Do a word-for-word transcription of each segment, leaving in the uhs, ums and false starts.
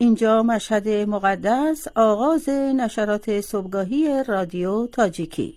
اینجا مشهد مقدس، آغاز نشرات صبحگاهی رادیو تاجیکی.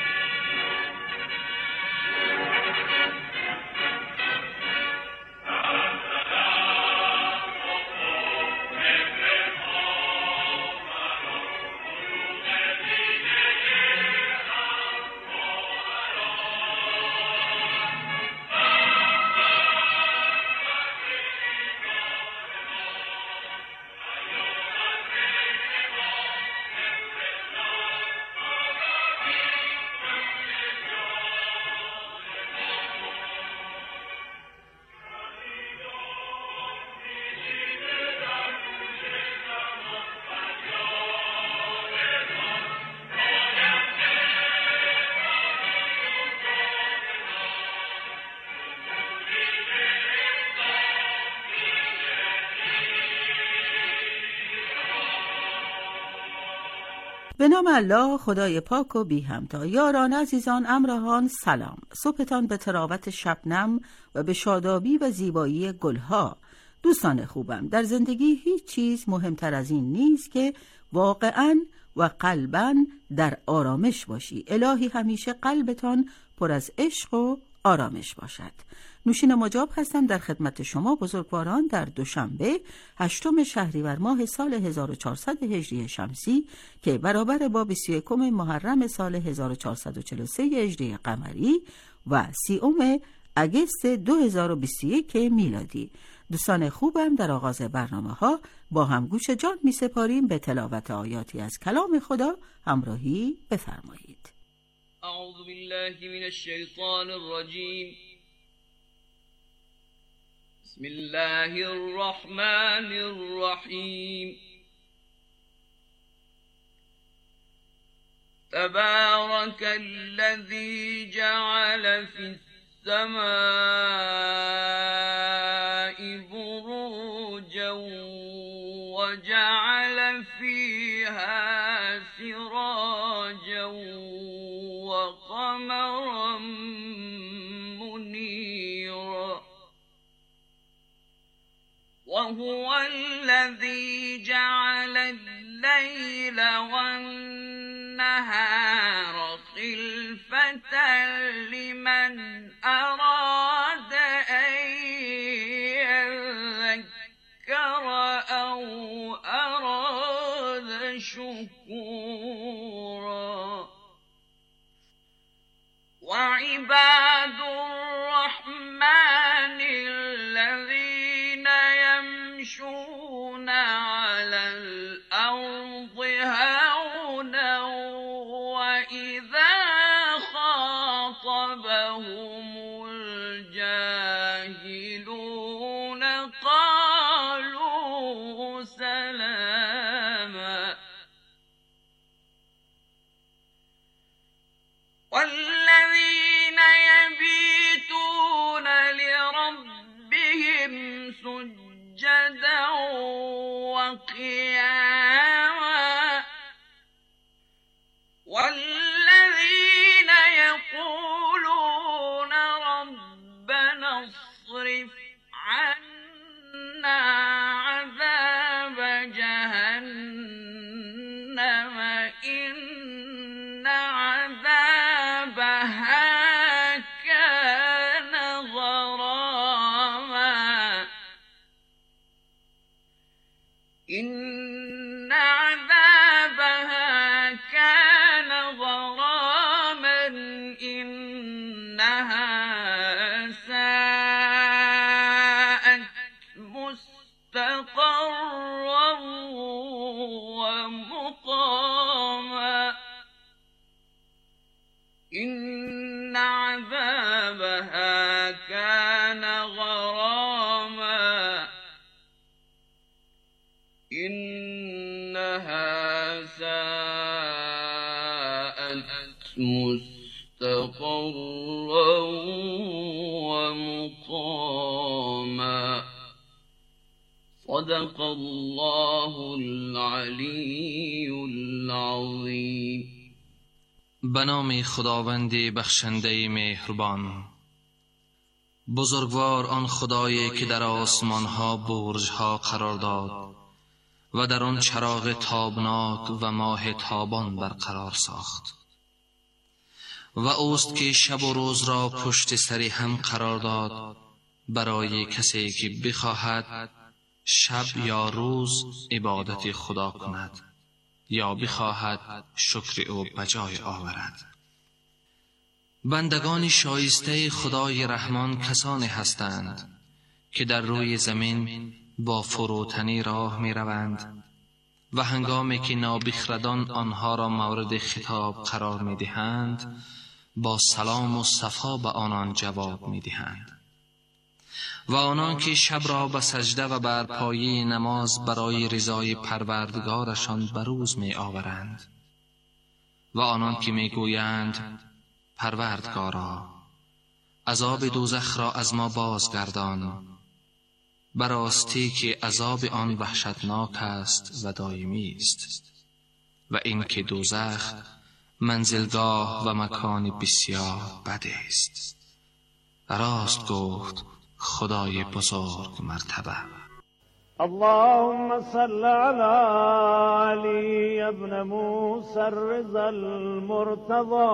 به نام الله خدای پاک و بی همتا. یاران عزیزان، امرهان، سلام. صبحتان به تراوت شبنم و به شادابی و زیبایی گلها. دوستان خوبم، در زندگی هیچ چیز مهمتر از این نیست که واقعاً و قلباً در آرامش باشی. الهی همیشه قلبتان پر از عشق و آرامش باشد. نوشین مجاب هستم در خدمت شما بزرگواران در دوشنبه هشتم شهریور ماه سال هزار و چهارصد هجری شمسی که برابر با بیست و یکم محرم سال هزار و چهارصد و چهل و سه هجری قمری و سیوم اگست دو هزار و بیست و یک میلادی. دوستان خوبم، در آغاز برنامه ها با هم گوش جان می سپاریم به تلاوت آیاتی از کلام خدا. همراهی بفرمایید. اعوذ بالله من الشیطان الرجیم. بسم الله الرحمن الرحیم. تبارك الذي جعل في السماء بروجا وجعل فيها سراجا وقمرا منيرا وهو الذي جعل الليل والنهار خلفة لمن أراد أن يذكر أو أراد شكورا وعباد الرحمن الذين يمشون على الأرض هونا وإذا خاطبهم الجاهلون قالوا سلاما والذين يبيتون لربهم سجدا وقياما والذين يقولون ربنا اصرف عنا عذاب جهنم إن عذابها كان غراما إن عذابها كان غراما إنها ساءت مستقرا ومقاما إن عذابها كان غراما إنها ساءت مستقرا ومقاما صدق الله العلی العظیم. به نام خداوند بخشنده مهربان. بزرگوار آن خدایی که در آسمان ها برج ها قرار داد و در آن چراغ تابناک و ماه تابان برقرار ساخت. و اوست که شب و روز را پشت سری هم قرار داد برای کسی که بخواهد شب یا روز عبادت خدا کند یا بخواهد شکر او بجای آورد. بندگان شایسته خدای رحمان کسانی هستند که در روی زمین با فروتنی راه می روند و هنگامی که نابخردان آنها را مورد خطاب قرار می دهند با سلام و صفا به آنان جواب می دهند. و آنان که شب را به سجده و بر پایه نماز برای رضای پروردگارشان بروز می آورند. و آنان که می گویند پروردگارا عذاب دوزخ را از ما بازگردان، براستی که عذاب آن وحشتناک است و دائمی است و این که دوزخ منزلگاه و مکان بسیار بد است. راست گفت خدای بزرگ مرتبه. اللهم صل على علي ابن موسى الرضا المرتضى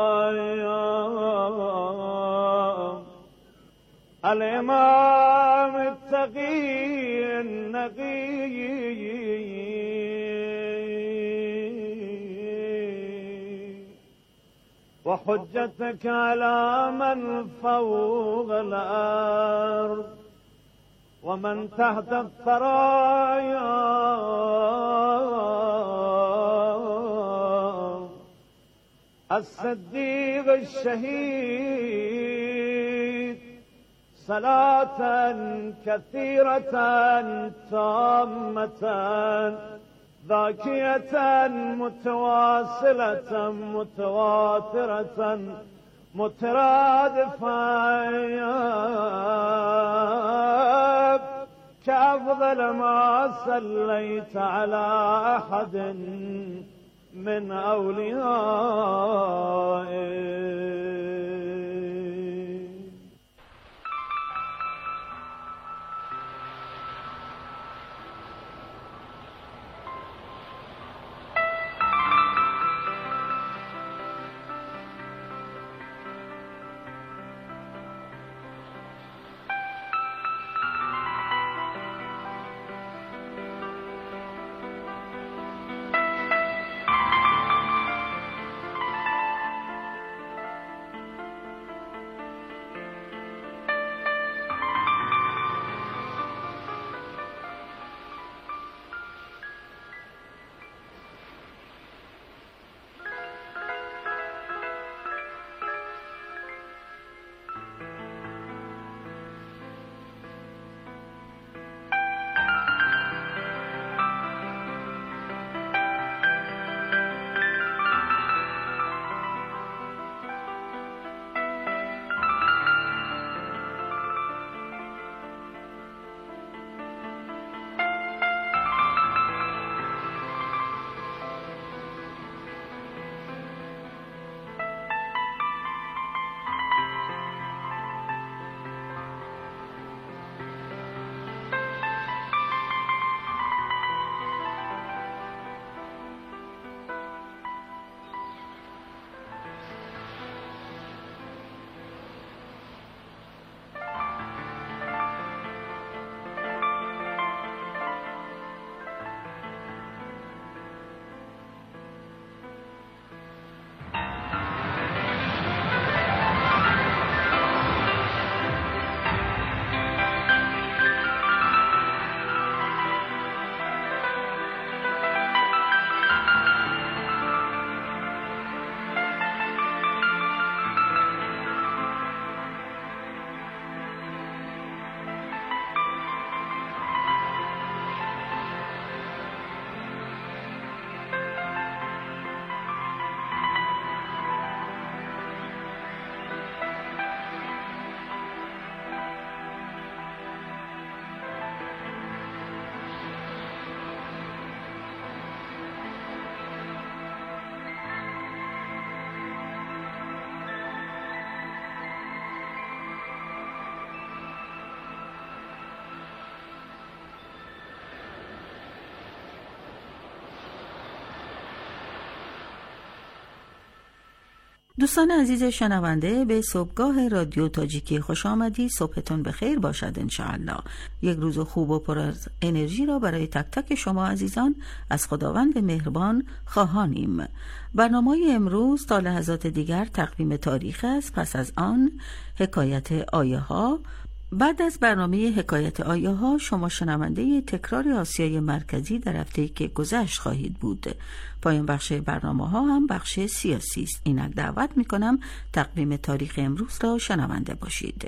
الإمام التقي النقي وحجتك على من فوق الأرض ومن تحت الثرايا الصديق الشهيد صلاة كثيرة تامة ذاكية متواصلة متواترة مترادفة كأفضل ما صليت على أحد من أوليائك. دوستان عزیز شنونده، به صبحگاه رادیو تاجیکی خوش آمدید. صبحتون بخیر باشد انشاءالله. یک روز خوب و پر از انرژی را برای تک تک شما عزیزان از خداوند مهربان خواهانیم. برنامه امروز تا لحظات دیگر تقویم تاریخ است، پس از آن حکایت آیه ها. بعد از برنامه حکایت آیه ها شما شنونده تکرار آسیای مرکزی در هفته‌ای که گذشت خواهید بود. پایان بخش برنامه ها هم بخش سیاسی است. اینک دعوت می کنم تقویم تاریخ امروز را شنونده باشید.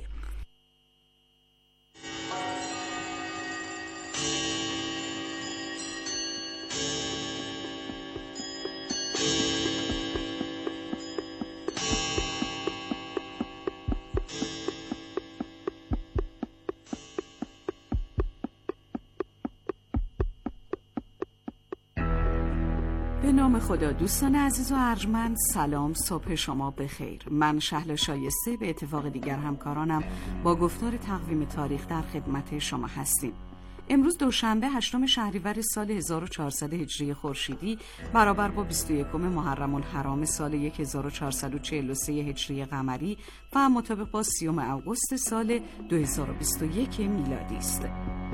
به نام خدا. دوستان عزیز و ارجمند، سلام، صبح شما بخیر. من شهلا شایسته به اتفاق دیگر همکارانم با گفتار تقویم تاریخ در خدمت شما هستیم. امروز دوشنبه هشتم شهریور سال هزار و چهارصد هجری خورشیدی برابر با بیست و یکم محرم الحرام سال هزار و چهارصد و چهل و سه هجری قمری و مطابق با سیوم اوگوست سال دو هزار و بیست و یک میلادی است.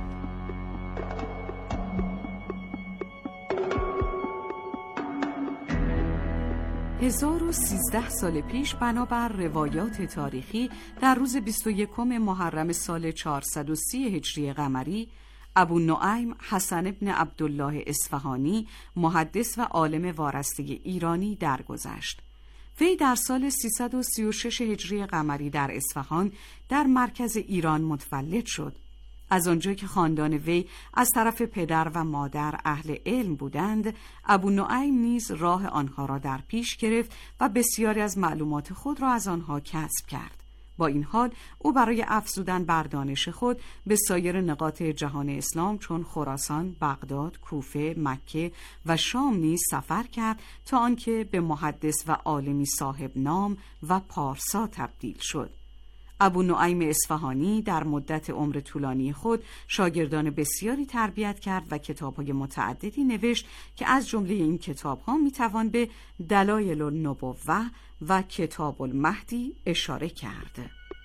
هزار و سیزده سال پیش بنابر روایات تاریخی در روز بیست و یکم محرم سال چهارصد و سی هجری قمری ابو نعیم حسن ابن عبدالله اصفهانی محدث و عالم وارسته ایرانی درگذشت. وی در سال سیصد و سی و شش هجری قمری در اصفهان در مرکز ایران متولد شد. از آنجا که خاندان وی از طرف پدر و مادر اهل علم بودند، ابو نعیم نیز راه آنها را در پیش گرفت و بسیاری از معلومات خود را از آنها کسب کرد. با این حال او برای افزودن بر دانش خود به سایر نقاط جهان اسلام چون خراسان، بغداد، کوفه، مکه و شام نیز سفر کرد تا آنکه به محدث و عالمی صاحب نام و پارسا تبدیل شد. ابو نعیم اصفهانی در مدت عمر طولانی خود شاگردان بسیاری تربیت کرد و کتاب‌های متعددی نوشت که از جمله این کتاب‌ها می‌توان به دلایل النبوة و کتاب المهدی اشاره کرد.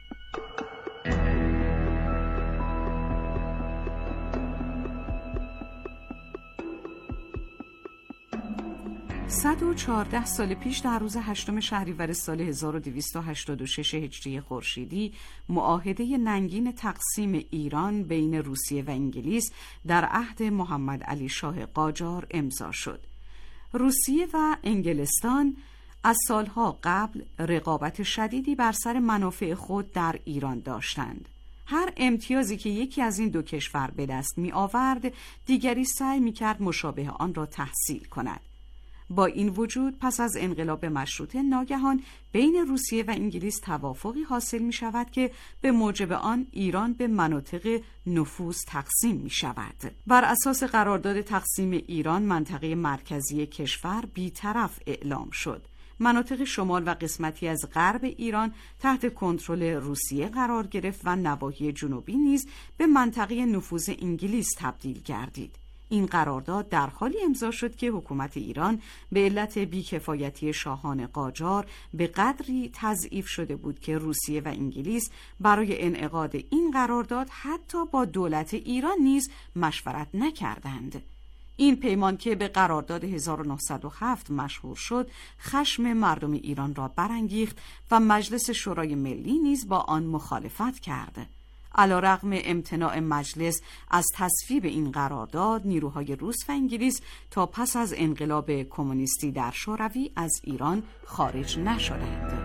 صد و چهارده سال پیش در روز هشتم شهریور سال هزار و دویست و هشتاد و شش هجری خورشیدی معاهده ننگین تقسیم ایران بین روسیه و انگلیس در عهد محمد علی شاه قاجار امضا شد. روسیه و انگلستان از سالها قبل رقابت شدیدی بر سر منافع خود در ایران داشتند. هر امتیازی که یکی از این دو کشور به دست می آورد، دیگری سعی می کرد مشابه آن را تحصیل کند. با این وجود پس از انقلاب مشروطه ناگهان بین روسیه و انگلیس توافقی حاصل می شود که به موجب آن ایران به مناطق نفوذ تقسیم می شود. بر اساس قرارداد تقسیم ایران منطقه مرکزی کشور بی‌طرف اعلام شد. مناطق شمال و قسمتی از غرب ایران تحت کنترل روسیه قرار گرفت و نواحی جنوبی نیز به منطقه نفوذ انگلیس تبدیل گردید. این قرارداد در حالی امضا شد که حکومت ایران به علت بیکفایتی شاهان قاجار به قدری تضعیف شده بود که روسیه و انگلیس برای انعقاد این قرارداد حتی با دولت ایران نیز مشورت نکردند. این پیمان که به قرارداد هزار و نهصد و هفت مشهور شد، خشم مردم ایران را برانگیخت و مجلس شورای ملی نیز با آن مخالفت کرد. علی‌رغم امتناع مجلس از تصویب این قرارداد، نیروهای روس و انگلیس تا پس از انقلاب کمونیستی در شوروی از ایران خارج نشدند.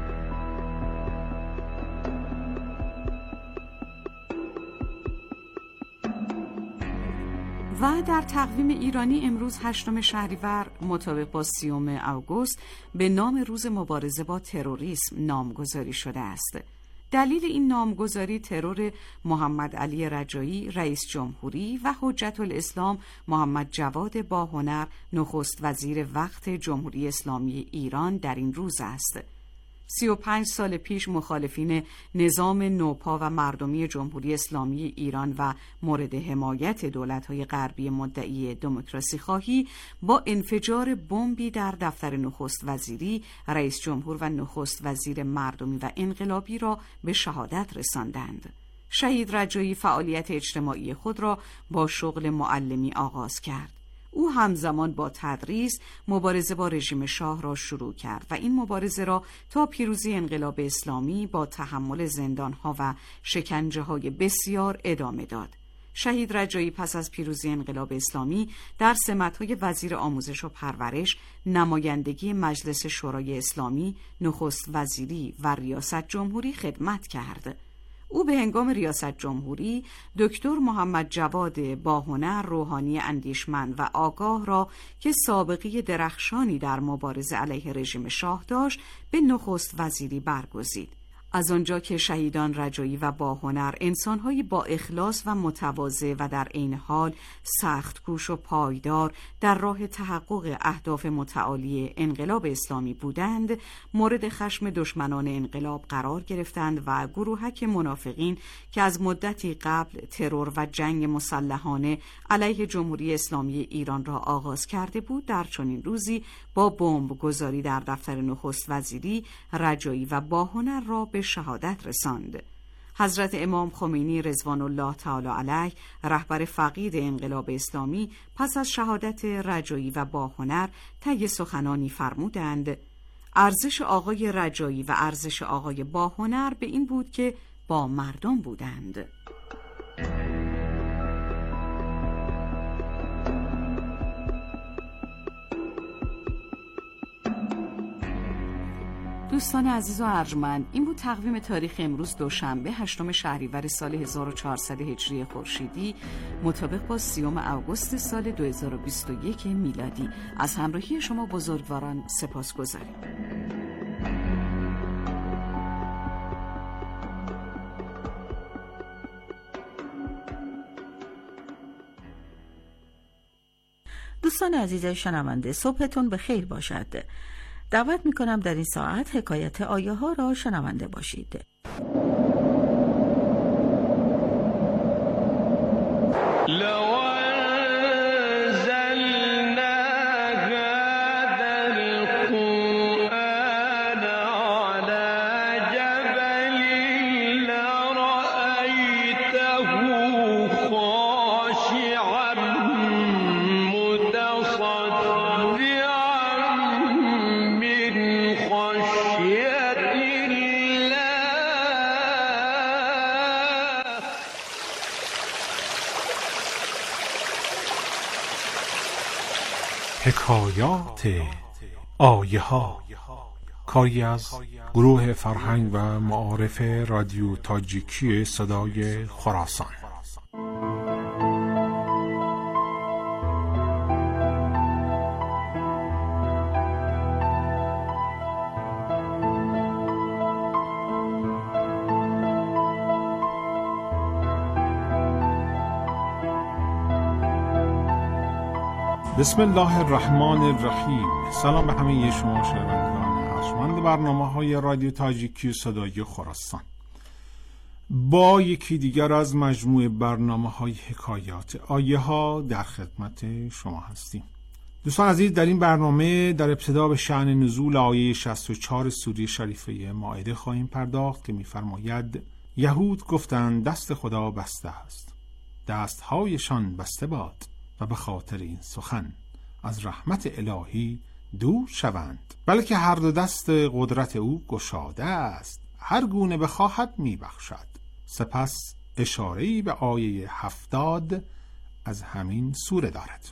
و در تقویم ایرانی امروز هشتم شهریور مطابق با سیوم اوگوست به نام روز مبارزه با تروریسم نامگذاری شده است. دلیل این نامگذاری ترور محمد علی رجایی رئیس جمهوری و حجت الاسلام محمد جواد باهنر نخست وزیر وقت جمهوری اسلامی ایران در این روز است. سی و پنج سال پیش مخالفین نظام نوپا و مردمی جمهوری اسلامی ایران و مورد حمایت دولت‌های غربی مدعی دموکراسی خواهی با انفجار بمبی در دفتر نخست وزیری رئیس جمهور و نخست وزیر مردمی و انقلابی را به شهادت رساندند. شهید رجایی فعالیت اجتماعی خود را با شغل معلمی آغاز کرد. او همزمان با تدریس مبارزه با رژیم شاه را شروع کرد و این مبارزه را تا پیروزی انقلاب اسلامی با تحمل زندانها و شکنجه های بسیار ادامه داد. شهید رجایی پس از پیروزی انقلاب اسلامی در سمت‌های وزیر آموزش و پرورش، نمایندگی مجلس شورای اسلامی، نخست وزیری و ریاست جمهوری خدمت کرد. او به هنگام ریاست جمهوری دکتر محمد جواد باهنر روحانی اندیشمند و آگاه را که سابقه درخشانی در مبارزه علیه رژیم شاه داشت به نخست وزیری برگزید. از آنجا که شهیدان رجایی و باهنر انسان‌هایی با اخلاص و متواضع و در عین حال سخت‌کوش و پایدار در راه تحقق اهداف متعالی انقلاب اسلامی بودند، مورد خشم دشمنان انقلاب قرار گرفتند و گروهک منافقین که از مدتی قبل ترور و جنگ مسلحانه علیه جمهوری اسلامی ایران را آغاز کرده بود، در چنین روزی با بمب گذاری در دفتر نخست وزیری رجایی و باهنر را به شهادت رساند. حضرت امام خمینی رضوان الله تعالی علیه رهبر فقید انقلاب اسلامی پس از شهادت رجایی و باهنر طی سخنانی فرمودند: ارزش آقای رجایی و ارزش آقای باهنر به این بود که با مردم بودند. دوستان عزیز و ارجمند، این بود تقویم تاریخ امروز دوشنبه هشتم شهریور سال هزار و چهارصد هجری خورشیدی مطابق با سیوم اوگوست سال دو هزار و بیست و یک میلادی. از همراهی شما بزرگواران سپاسگزاریم. دوستان عزیز شنونده، صبحتون به خیر باشد. دعوت میکنم در این ساعت حکایت آیه ها را شنونده باشید. حکایات آیه ها، کاری از گروه فرهنگ و معارف رادیو تاجیکی صدای خراسان. بسم الله الرحمن الرحیم. سلام به همه شما شنوندگان ارجمند برنامه‌های رادیو تاجیکی صدای خراسان. با یکی دیگر از مجموعه برنامه‌های حکایات آیه ها در خدمت شما هستیم. دوستان عزیز، در این برنامه در ابتدا به شأن نزول آیه شصت و چهار سوره شریفه مائده خواهیم پرداخت که می‌فرماید: یهود گفتند دست خدا بسته است، دست‌هایشان بسته باد و به خاطر این سخن از رحمت الهی دور شوند، بلکه هر دو دست قدرت او گشاده است، هر گونه بخواهد میبخشد. سپس اشاره‌ای به آیه هفتاد از همین سوره دارد.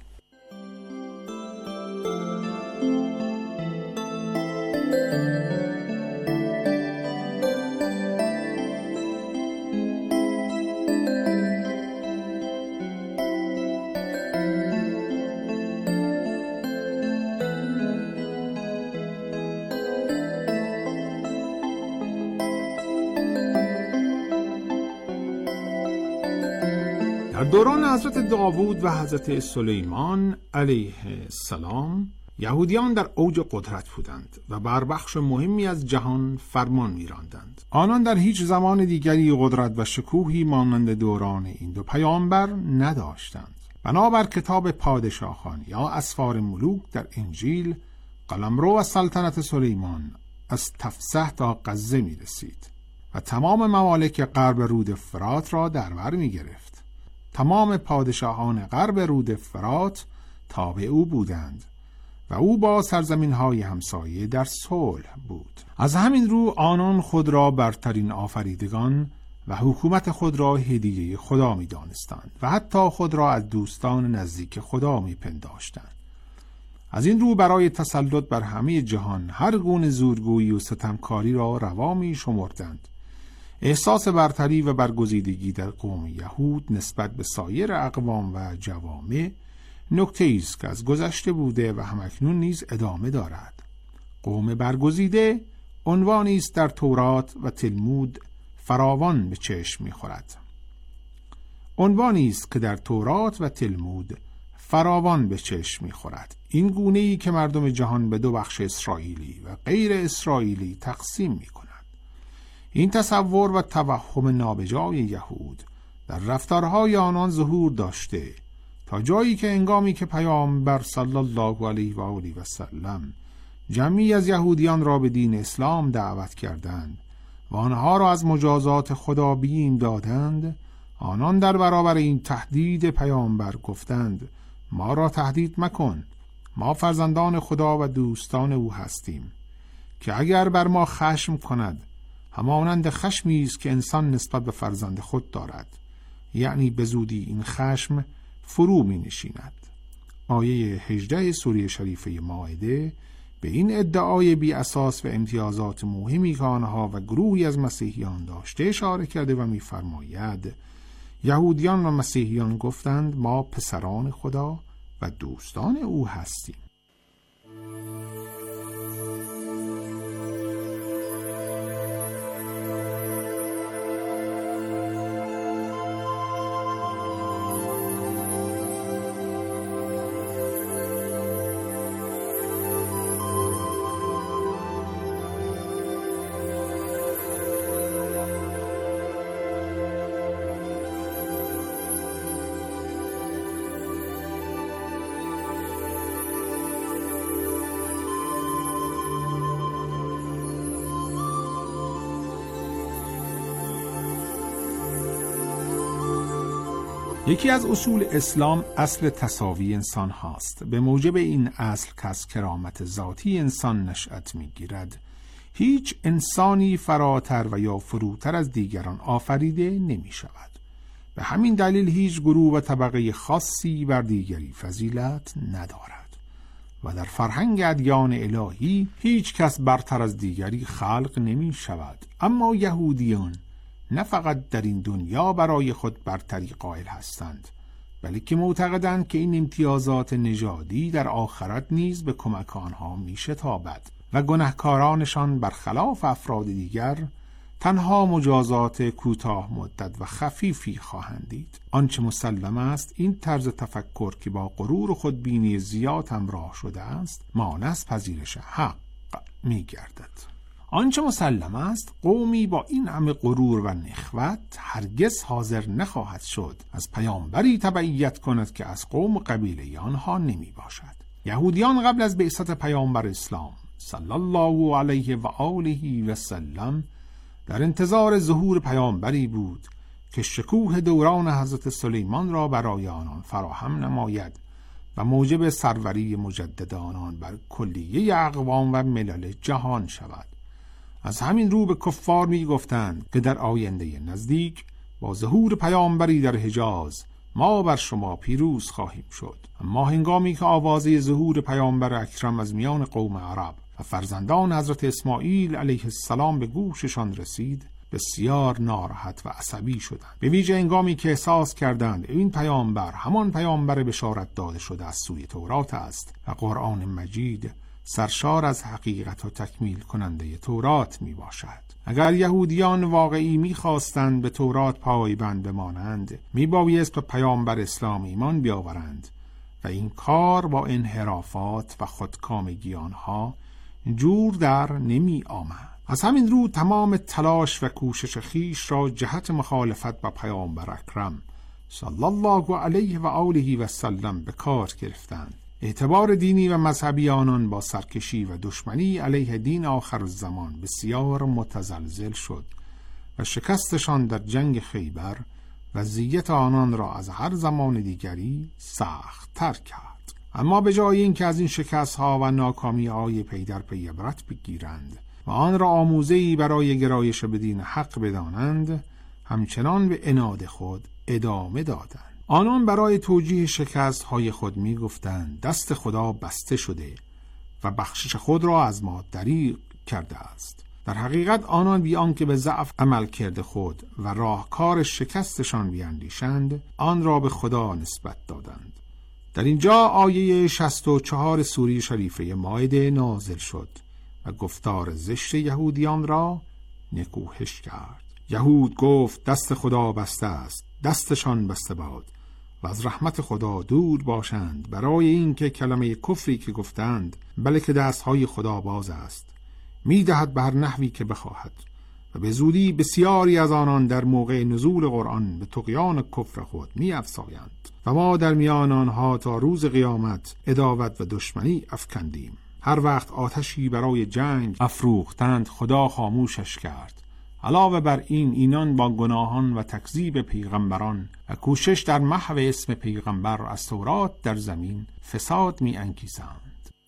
در دوران حضرت داوود و حضرت سلیمان علیه السلام یهودیان در اوج قدرت بودند و بر بخش مهمی از جهان فرمان می‌راندند. آنان در هیچ زمان دیگری قدرت و شکوهی مانند دوران این دو پیامبر نداشتند. بنابر کتاب پادشاهان یا اسفار ملوک در انجیل، قلمرو و سلطنت سلیمان از تفسح تا غزه می رسید و تمام ممالک غرب رود فرات را در بر می گرفت. تمام پادشاهان غرب رود فرات تابع او بودند و او با سرزمین های همسایه در صلح بود. از همین رو آنان خود را برترین آفریدگان و حکومت خود را هدیه خدا می دانستند و حتی خود را از دوستان نزدیک خدا می پنداشتند. از این رو برای تسلط بر همه جهان هر گونه زورگویی و ستمکاری را روا می شمردند. احساس برتری و برگزیدگی در قوم یهود نسبت به سایر اقوام و جوامع نکته است که از گذشته بوده و همکنون نیز ادامه دارد. قوم برگزیده عنوانی است در تورات و تلمود فراوان به چشم می‌خورد. عنوانی است که در تورات و تلمود فراوان به چشم می‌خورد. این گونه‌ای که مردم جهان به دو بخش اسرائیلی و غیر اسرائیلی تقسیم می‌کند. این تصور و توهم نابجای یهود در رفتارهای آنان ظهور داشته تا جایی که انگامی که پیامبر صلی الله علیه و آله و سلم جمعی از یهودیان را به دین اسلام دعوت کردند و آنها را از مجازات خدا بیم دادند، آنان در برابر این تهدید پیامبر گفتند ما را تهدید مکن، ما فرزندان خدا و دوستان او هستیم که اگر بر ما خشم کند همانند خشمی است که انسان نسبت به فرزند خود دارد، یعنی به زودی این خشم فرو می نشیند. آیه هجده سوره شریفه مائده به این ادعای بی اساس و امتیازات مهمی که آنها و گروهی از مسیحیان داشته اشاره کرده و می فرماید یهودیان و مسیحیان گفتند ما پسران خدا و دوستان او هستیم. یکی از اصول اسلام اصل تساوی انسان هاست. به موجب این اصل که از کرامت ذاتی انسان نشأت می‌گیرد، هیچ انسانی فراتر و یا فروتر از دیگران آفریده نمی شود. به همین دلیل هیچ گروه و طبقه خاصی بر دیگری فضیلت ندارد و در فرهنگ ادیان الهی هیچ کس برتر از دیگری خلق نمی شود. اما یهودیان نه فقط در این دنیا برای خود برتری قائل هستند، بلکه معتقدند که این امتیازات نژادی در آخرت نیز به کمک آنها میشتابد و گناهکارانشان برخلاف افراد دیگر تنها مجازات کوتاه مدت و خفیفی خواهند دید. آنچه مسلم است این طرز تفکر که با غرور و خودبینی زیاد همراه شده است مانع از پذیرش حق میگردد. آنچه مسلم است قومی با این همه غرور و نخوت هرگز حاضر نخواهد شد از پیامبری تبعیت کند که از قوم و قبیله آنها نمی باشد. یهودیان قبل از بعثت پیامبر اسلام صلی الله علیه و آله و سلم در انتظار ظهور پیامبری بود که شکوه دوران حضرت سلیمان را برای آنان فراهم نماید و موجب سروری مجدد آنان بر کلیه اقوام و ملل جهان شود. از همین رو به کفار می گفتند که در آینده نزدیک با ظهور پیامبری در حجاز ما بر شما پیروز خواهیم شد. اما هنگامی که آوازه ظهور پیامبر اکرم از میان قوم عرب و فرزندان حضرت اسماعیل علیه السلام به گوششان رسید بسیار ناراحت و عصبی شدند، به ویژه هنگامی که احساس کردند این پیامبر همان پیامبر بشارت داده شده از سوی تورات است و قرآن مجید سرشار از حقیقت و تکمیل کننده تورات می باشد. اگر یهودیان واقعی می خواستند به تورات پایبند بمانند، می بایست به پیامبر اسلام ایمان بیاورند و این کار با انحرافات و خودکامگی آنها جور در نمی آمد. از همین رو تمام تلاش و کوشش خیش را جهت مخالفت با پیامبر اکرم صلی الله علیه و آله و سلم به کار گرفتند. اعتبار دینی و مذهبی آنان با سرکشی و دشمنی علیه دین آخر الزمان بسیار متزلزل شد و شکستشان در جنگ خیبر وضعیت آنان را از هر زمان دیگری سخت تر کرد. اما به جای اینکه از این شکست ها و ناکامی های پی در پی عبرت بگیرند و آن را آموزه‌ای برای گرایش به دین حق بدانند، همچنان به عناد خود ادامه دادند. آنان برای توجیه شکست های خود می گفتند دست خدا بسته شده و بخشش خود را از ما دریغ کرده است. در حقیقت آنان بی آنکه به ضعف عمل کرده خود و راهکار شکستشان بیاندیشند، آن را به خدا نسبت دادند. در اینجا آیه شصت و چهار سوره شریفه مائده نازل شد و گفتار زشت یهودیان را نکوهش کرد. یهود گفت دست خدا بسته است، دستشان بسته باد و از رحمت خدا دور باشند، برای اینکه کلمه کفری که گفتند بلکه دستهای خدا باز است میدهد به هر نحوی که بخواهد. و به زودی بسیاری از آنان در موقع نزول قرآن به طغیان کفر خود می افزایند و ما در میان آنها تا روز قیامت عداوت و دشمنی افکندیم. هر وقت آتشی برای جنگ افروختند خدا خاموشش کرد. علاوه بر این اینان با گناهان و تکذیب پیغمبران و کوشش در محو اسم پیغمبر از تورات در زمین فساد می انگیزند.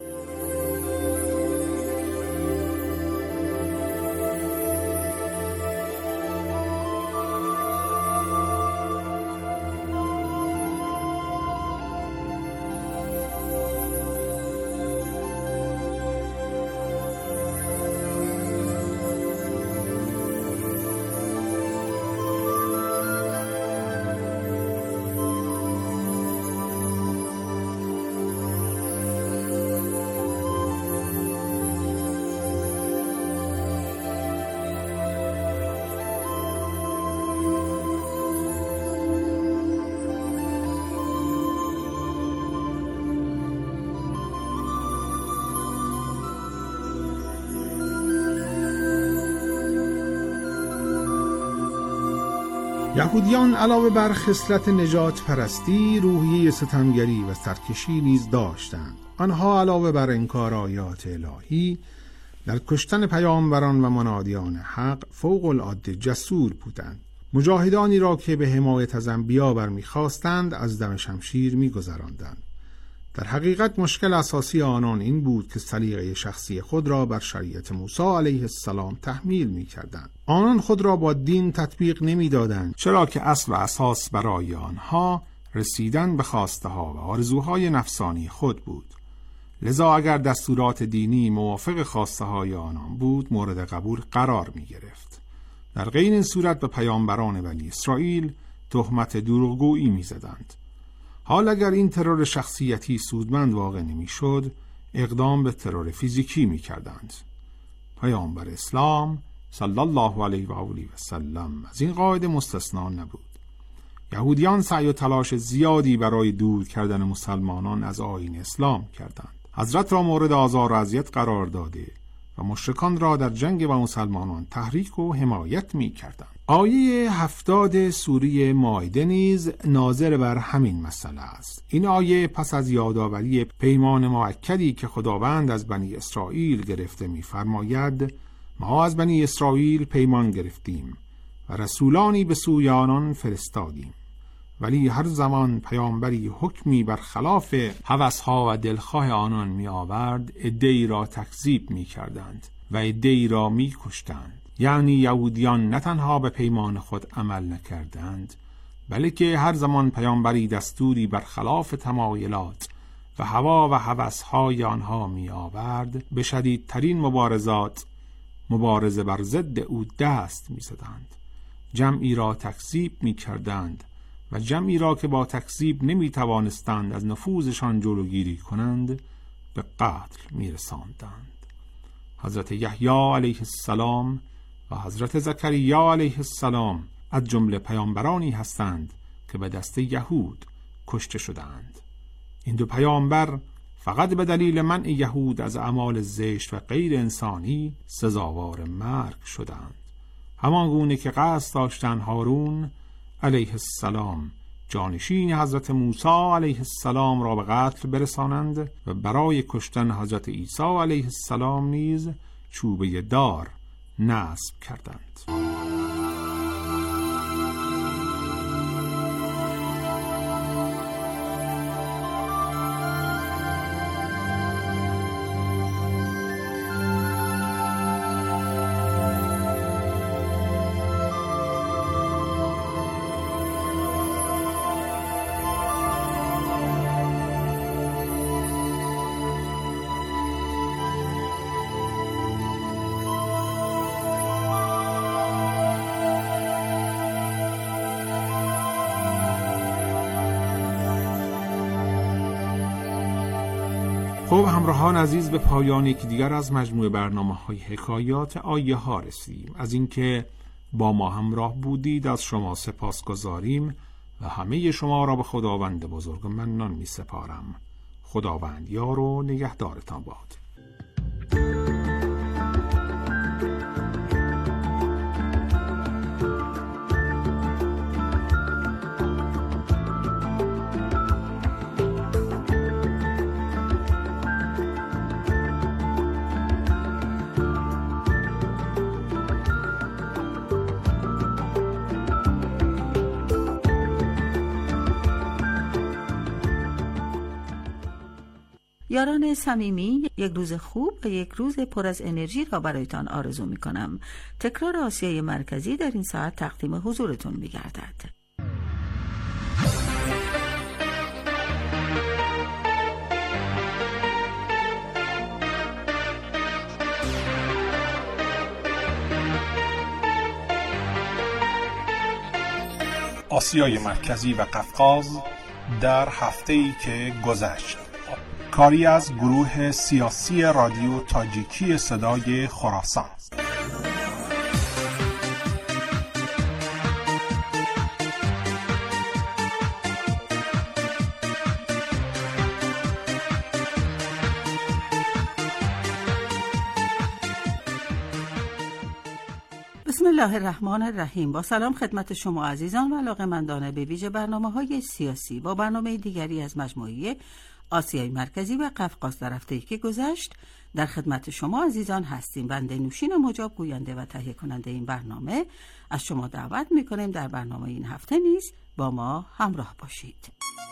یهودیان علاوه بر خصلت نجات پرستی، روحیه ستمگری و سرکشی نیز داشتند. آنها علاوه بر انکار آیات الهی در کشتن پیامبران و منادیان حق فوق العاده جسور بودند. مجاهدانی را که به حمایت از انبیا برمیخواستند از دم شمشیر میگذراندند. در حقیقت مشکل اساسی آنان این بود که سلیقه شخصی خود را بر شریعت موسی علیه السلام تحمیل می کردند. آنان خود را با دین تطبیق نمی دادند، چرا که اصل و اساس برای آنها رسیدن به خواسته ها و آرزوهای نفسانی خود بود. لذا اگر دستورات دینی موافق خواسته های آنان بود مورد قبول قرار می گرفت. در غیر این صورت به پیامبران بنی اسرائیل تهمت دروغگویی می زدند. حال اگر این ترور شخصیتی سودمند واقع نمی شد، اقدام به ترور فیزیکی می کردند. پیامبر اسلام صلی الله علیه و آله و سلم از این قاعده مستثنا نبود. یهودیان سعی و تلاش زیادی برای دور کردن مسلمانان از آیین اسلام کردند. حضرت را مورد آزار و اذیت قرار داده و مشرکان را در جنگ با مسلمانان تحریک و حمایت می کردند. آیه هفتاد سوره مائده نیز ناظر بر همین مسئله است. این آیه پس از یادآوری پیمان مؤکدی که خداوند از بنی اسرائیل گرفته می‌فرماید: ما از بنی اسرائیل پیمان گرفتیم و رسولانی به سوی آنان فرستادیم، ولی هر زمان پیامبری حکمی بر خلاف هوس‌ها و دلخواه آنان می آورد، عده‌ای را تکذیب می کردند و عده‌ای را می کشتند. یعنی یهودیان نه تنها به پیمان خود عمل نکردند، بلکه هر زمان پیامبری دستوری بر خلاف تمایلات و هوا و هوس‌های آنها می آورد، به شدیدترین مبارزات مبارزه بر ضد او دست می زدند. جمعی را تکذیب می کردند و جمعی را که با تکذیب نمی توانستند از نفوذشان جلوگیری کنند به قتل می رساندند. حضرت یحیی علیه السلام و حضرت زکریا علیه السلام از جمله پیامبرانی هستند که به دست یهود کشته شدند. این دو پیامبر فقط به دلیل منع یهود از اعمال زشت و غیر انسانی سزاوار مرگ شدند، همان گونه که قصد داشتند هارون علیه السلام جانشین حضرت موسی علیه السلام را به قتل برسانند و برای کشتن حضرت عیسی علیه السلام نیز چوبه دار نصب کردند. خب همراهان عزیز، به پایان یکی دیگر از مجموعه برنامه‌های حکایات آیه ها رسیدیم. از اینکه با ما همراه بودید از شما سپاسگزاریم و همه شما را به خداوند بزرگ منان می سپارم. خداوند یار و نگهدارتان باد. یاران صمیمی، یک روز خوب و یک روز پر از انرژی را برایتان آرزو می کنم. تکرار آسیای مرکزی در این ساعت تقدیم حضورتون می گردد. آسیای مرکزی و قفقاز در هفته‌ای که گذشت، کاری از گروه سیاسی رادیو تاجیکی صدای خراسان. بسم الله الرحمن الرحیم. با سلام خدمت شما عزیزان و علاقه‌مندان به ویژه برنامه‌های سیاسی با برنامه دیگری از مجموعه آسیای مرکزی و قفقاز در هفته‌ای که گذشت در خدمت شما عزیزان هستیم. بنده نوشین مجاب، گوینده و تهیه کننده این برنامه، از شما دعوت می‌کنیم در برنامه این هفته نیز با ما همراه باشید.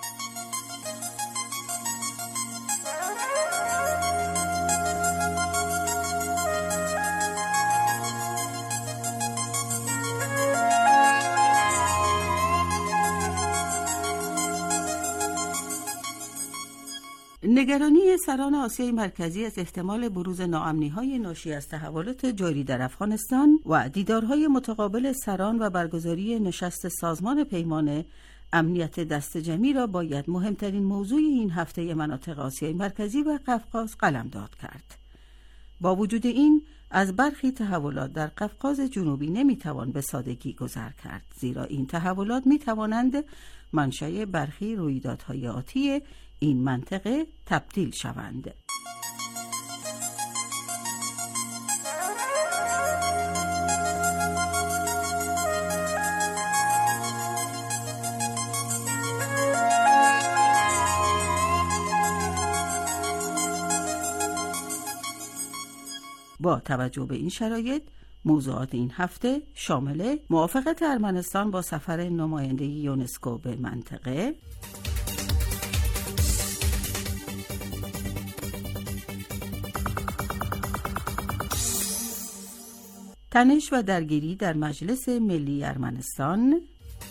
نگرانی سران آسیای مرکزی از احتمال بروز ناامنی‌های ناشی از تحولات جاری در افغانستان و دیدارهای متقابل سران و برگزاری نشست سازمان پیمان امنیت دست جمعی را باید مهمترین موضوع این هفته مناطق آسیای مرکزی و قفقاز قلمداد کرد. با وجود این، از برخی تحولات در قفقاز جنوبی نمیتوان به سادگی گذر کرد، زیرا این تحولات میتوانند منشأ برخی رویدادهای آتی این منطقه تبدیل شوند. با توجه به این شرایط، موضوعات این هفته شامل موافقت ارمنستان با سفر نماینده یونسکو به منطقه، تنش و درگیری در مجلس ملی ارمنستان،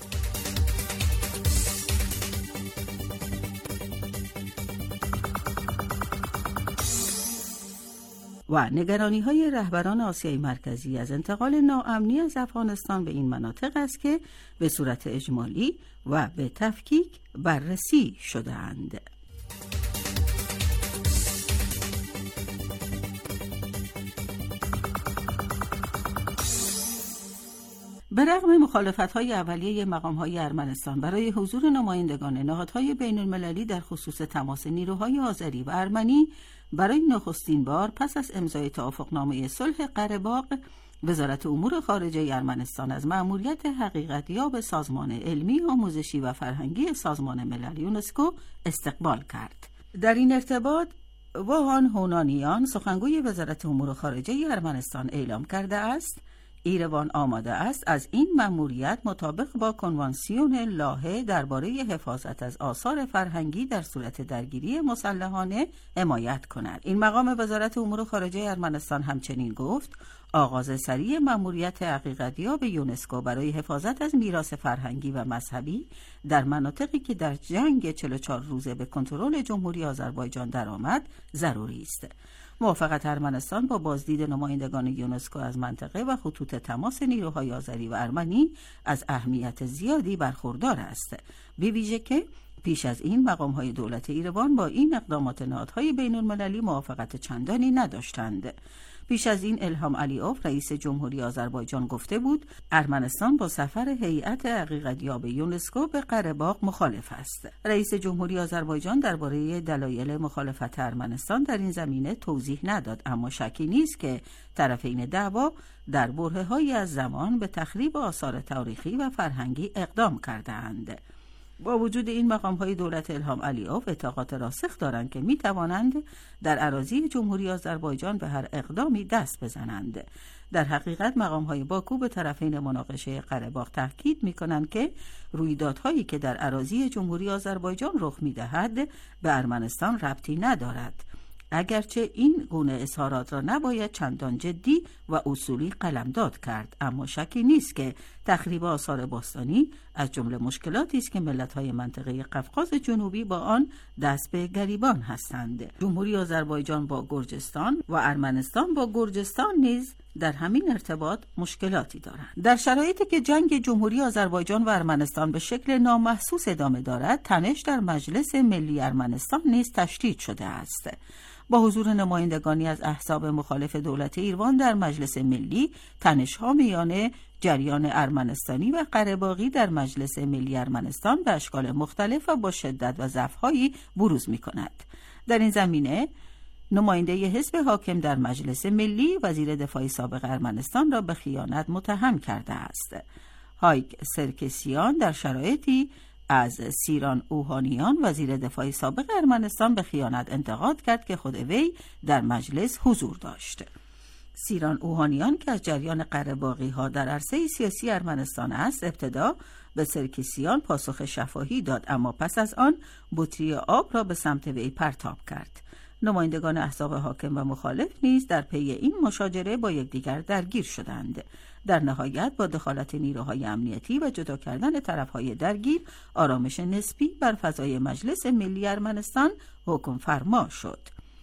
و نگرانی‌های رهبران آسیای مرکزی از انتقال ناامنی از افغانستان به این مناطق است که به صورت اجمالی و به تفکیک بررسی شده‌اند. به رغم مخالفت‌های اولیه مقام‌های ارمنستان برای حضور نمایندگان نهادهای بین‌المللی در خصوص تماس نیروهای آذری و ارمنی، برای نخستین بار پس از امضای توافقنامه صلح قره‌باغ، وزارت امور خارجه ارمنستان از مأموریت حقیقتیاب سازمان علمی، آموزشی و فرهنگی سازمان ملل یونسکو استقبال کرد. در این ارتباط واهان هونانیان، سخنگوی وزارت امور خارجه ارمنستان، اعلام کرده است ایروان آماده است از این مأموریت مطابق با کنوانسیون لاهه درباره حفاظت از آثار فرهنگی در صورت درگیری مسلحانه حمایت کند. این مقام وزارت امور خارجه ارمنستان همچنین گفت آغاز سریع مأموریت حقیقتیاب یونسکو برای حفاظت از میراث فرهنگی و مذهبی در مناطقی که در جنگ چهل و چهار روزه به کنترل جمهوری آذربایجان درآمد ضروری است. موافقت ارمنستان با بازدید نمایندگان یونسکو از منطقه و خطوط تماس نیروهای آذری و ارمنی از اهمیت زیادی برخوردار است، به ویژه که پیش از این مقام‌های دولت ایروان با این اقدامات نهادهای بین‌المللی موافقت چندانی نداشتند. پیش از این الهام علیوف رئیس جمهوری آذربایجان گفته بود ارمنستان با سفر هیئت حقیقتیاب یونسکو به قره‌باغ مخالف است. رئیس جمهوری آذربایجان درباره دلایل مخالفت ارمنستان در این زمینه توضیح نداد، اما شکی نیست که طرفین دعوا در برهه‌هایی از زمان به تخریب آثار تاریخی و فرهنگی اقدام کرده‌اند. با وجود این مقام‌های دولت الهام علیوف اعتقاد راسخ دارند که می‌توانند در اراضی جمهوری آذربایجان به هر اقدامی دست بزنند. در حقیقت مقام‌های باکو به طرفین مناقشه قره‌باغ تاکید می‌کنند که رویدادهایی که در اراضی جمهوری آذربایجان رخ می‌دهد به ارمنستان ربطی ندارد، اگرچه این گونه اظهارات را نباید چندان جدی و اصولی قلمداد کرد، اما شکی نیست که تخریب آثار باستانی از جمله مشکلاتی است که ملت‌های منطقه قفقاز جنوبی با آن دست به گریبان هستند. جمهوری آذربایجان با گرجستان و ارمنستان با گرجستان نیز در همین ارتباط مشکلاتی دارند. در شرایطی که جنگ جمهوری آذربایجان و ارمنستان به شکل نامحسوس ادامه دارد، تنش در مجلس ملی ارمنستان نیز تشدید شده است. با حضور نمایندگانی از احزاب مخالف دولت ایروان در مجلس ملی، تنش‌ها میان جریان ارمنستانی و قره‌باغی در مجلس ملی ارمنستان به اشکال مختلف و با شدت و ضعف‌هایی بروز می‌کند. در این زمینه نماینده حزب حاکم در مجلس ملی وزیر دفاع سابق ارمنستان را به خیانت متهم کرده است. هایک سرکسیان در شرایطی از سیران اوهانیان وزیر دفاع سابق ارمنستان به خیانت انتقاد کرد که خود وی در مجلس حضور داشت. سیران اوهانیان که از جریان قره‌باغی ها در عرصه سیاسی ارمنستان است، ابتدا به سرکسیان پاسخ شفاهی داد، اما پس از آن بطری آب را به سمت وی پرتاب کرد. نمایندگان احزاب حاکم و مخالف نیز در پی این مشاجره با یکدیگر درگیر شدند. در نهایت با دخالت نیروهای امنیتی و جدا کردن طرفهای درگیر، آرامش نسبی بر فضای مجلس ملی ارمنستان حکم فرما شد.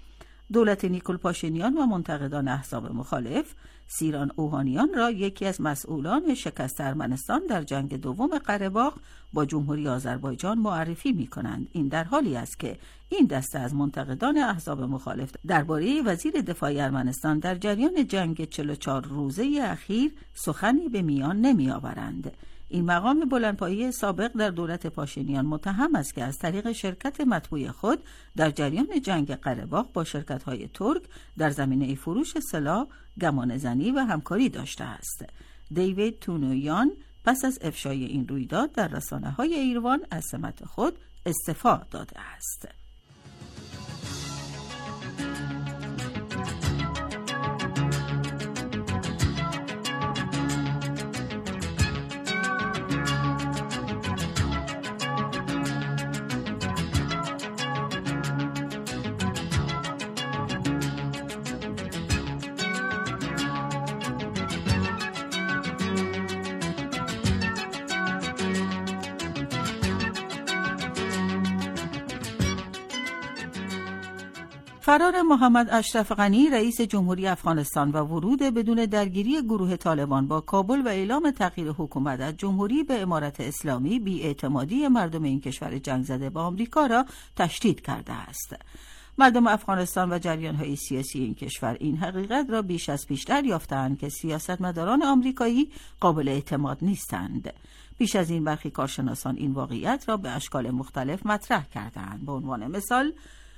دولت نیکول پاشینیان و منتقدان احزاب مخالف سیران اوهانیان را یکی از مسئولان شکست ارمنستان در جنگ دوم قره‌باغ با جمهوری آذربایجان معرفی می‌کنند. این در حالی است که این دسته از منتقدان احزاب مخالف درباره وزیر دفاع ارمنستان در جریان جنگ چهل و چهار روزه اخیر سخنی به میان نمی‌آورند. این مقام بلندپایه سابق در دولت پاشینیان متهم است که از طریق شرکت مطبوع خود در جریان جنگ قره‌باغ با شرکت‌های ترک در زمینه فروش سلاح گمانه‌زنی و همکاری داشته است. دیوید تونویان پس از افشای این رویداد در رسانه‌های ایروان از سمت خود استعفا داده است. فرار محمد اشرف غنی رئیس جمهوری افغانستان و ورود بدون درگیری گروه طالبان با کابل و اعلام تغییر حکومت از جمهوری به امارت اسلامی بی‌اعتمادی مردم این کشور جنگ زده با آمریکا را تشدید کرده است. مردم افغانستان و جریان‌های سیاسی این کشور این حقیقت را بیش از پیش دریافتند که سیاستمداران آمریکایی قابل اعتماد نیستند. بیش از این برخی کارشناسان این واقعیت را به اشکال مختلف مطرح کردند. به عنوان مثال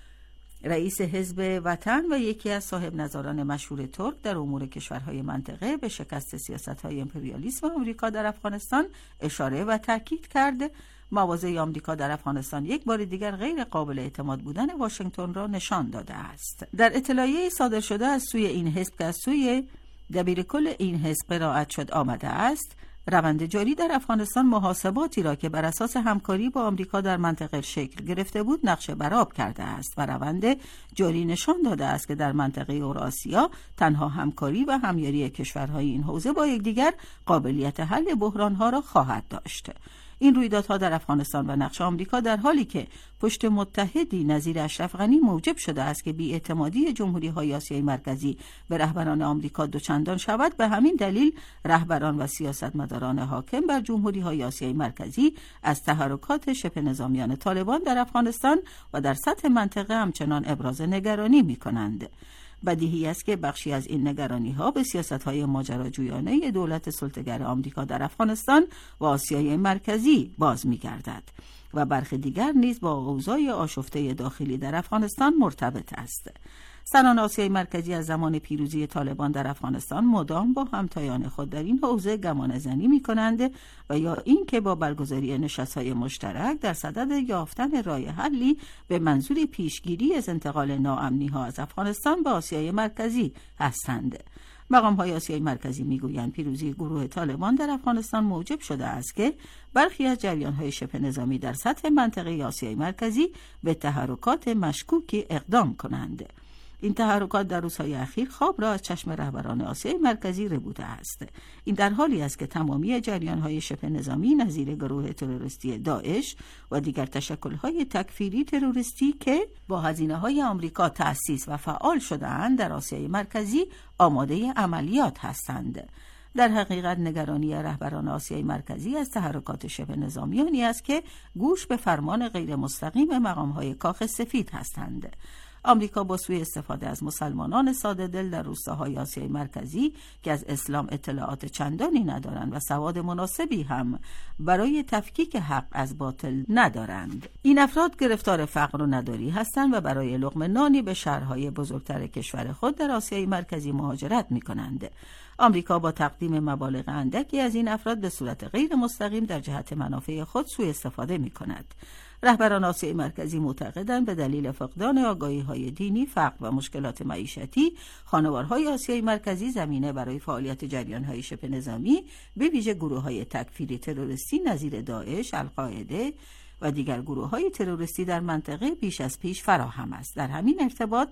رئیس حزب وطن و یکی از صاحب نظران مشهور ترک در امور کشورهای منطقه به شکست سیاست‌های امپریالیسم آمریکا در افغانستان اشاره و تاکید کرد. مواضع آمریکا در افغانستان یک بار دیگر غیر قابل اعتماد بودن واشنگتن را نشان داده است. در اطلاعیه صادر شده از سوی این حزب که از سوی دبیرکل این حزب قرائت شد آمده است، روند جاری در افغانستان محاسباتی را که بر اساس همکاری با آمریکا در منطقه شکل گرفته بود نقشه برآب کرده است و روند جاری نشان داده است که در منطقه اوراسیا تنها همکاری و همیاری کشورهای این حوزه با یکدیگر قابلیت حل بحرانها را خواهد داشت. این رویدادها در افغانستان و نقش آمریکا در حالی که پشت متحدی نظیر اشرف غنی موجب شده است که بی‌اعتمادی جمهوری‌های آسیای مرکزی به رهبران آمریکا دوچندان شود، به همین دلیل رهبران و سیاستمداران حاکم بر جمهوری‌های آسیای مرکزی از تحرکات شبه نظامیان طالبان در افغانستان و در سطح منطقه همچنان ابراز نگرانی می‌کنند. بدیهی است که بخشی از این نگرانی‌ها به سیاست‌های ماجراجویانه دولت سلطه‌گر آمریکا در افغانستان و آسیای مرکزی باز می‌گردد و برخی دیگر نیز با اوضاع آشفته داخلی در افغانستان مرتبط است. سران آسیای مرکزی از زمان پیروزی طالبان در افغانستان مدام با همتایان خود در این حوزه گمانه‌زنی می‌کنند و یا اینکه با برگزاری نشست‌های مشترک در صدد یافتن راه حلی به منظور پیشگیری از انتقال ناامنی‌ها از افغانستان به آسیای مرکزی هستند. مقام‌های آسیای مرکزی می‌گویند پیروزی گروه طالبان در افغانستان موجب شده است که برخی از جریان‌های شبه نظامی در سطح منطقه آسیای مرکزی به تحرکات مشکوکی اقدام کنند. این تحرکات در روزهای اخیر خواب را از چشم رهبران آسیای مرکزی ربوده است. این در حالی است که تمامی جریان‌های شبه نظامی نظیر گروه تروریستی داعش و دیگر تشکل‌های تکفیری تروریستی که با هزینه‌های آمریکا تأسیس و فعال شده‌اند در آسیای مرکزی آماده عملیات هستند. در حقیقت نگرانی رهبران آسیای مرکزی از تحرکات شبه نظامیانی است که گوش به فرمان غیر مستقیم مقام‌های کاخ سفید هستند. آمریکا با سوء استفاده از مسلمانان ساده دل در روستاهای آسیای مرکزی که از اسلام اطلاعات چندانی ندارند و سواد مناسبی هم برای تفکیک حق از باطل ندارند. این افراد گرفتار فقر و نداری هستند و برای لقمه نانی به شهرهای بزرگتر کشور خود در آسیای مرکزی مهاجرت می‌کنند. آمریکا با تقدیم مبالغ اندکی از این افراد به صورت غیر مستقیم در جهت منافع خود سوء استفاده می‌کند. رهبران آسیای مرکزی معتقدند به دلیل فقدان آگاهی‌های دینی، فقر و مشکلات معیشتی، خانوارهای آسیای مرکزی زمینه برای فعالیت جریان‌های شبه نظامی به ویژه گروه‌های تکفیری تروریستی نظیر داعش، القاعده و دیگر گروه‌های تروریستی در منطقه بیش از پیش فراهم است. در همین ارتباط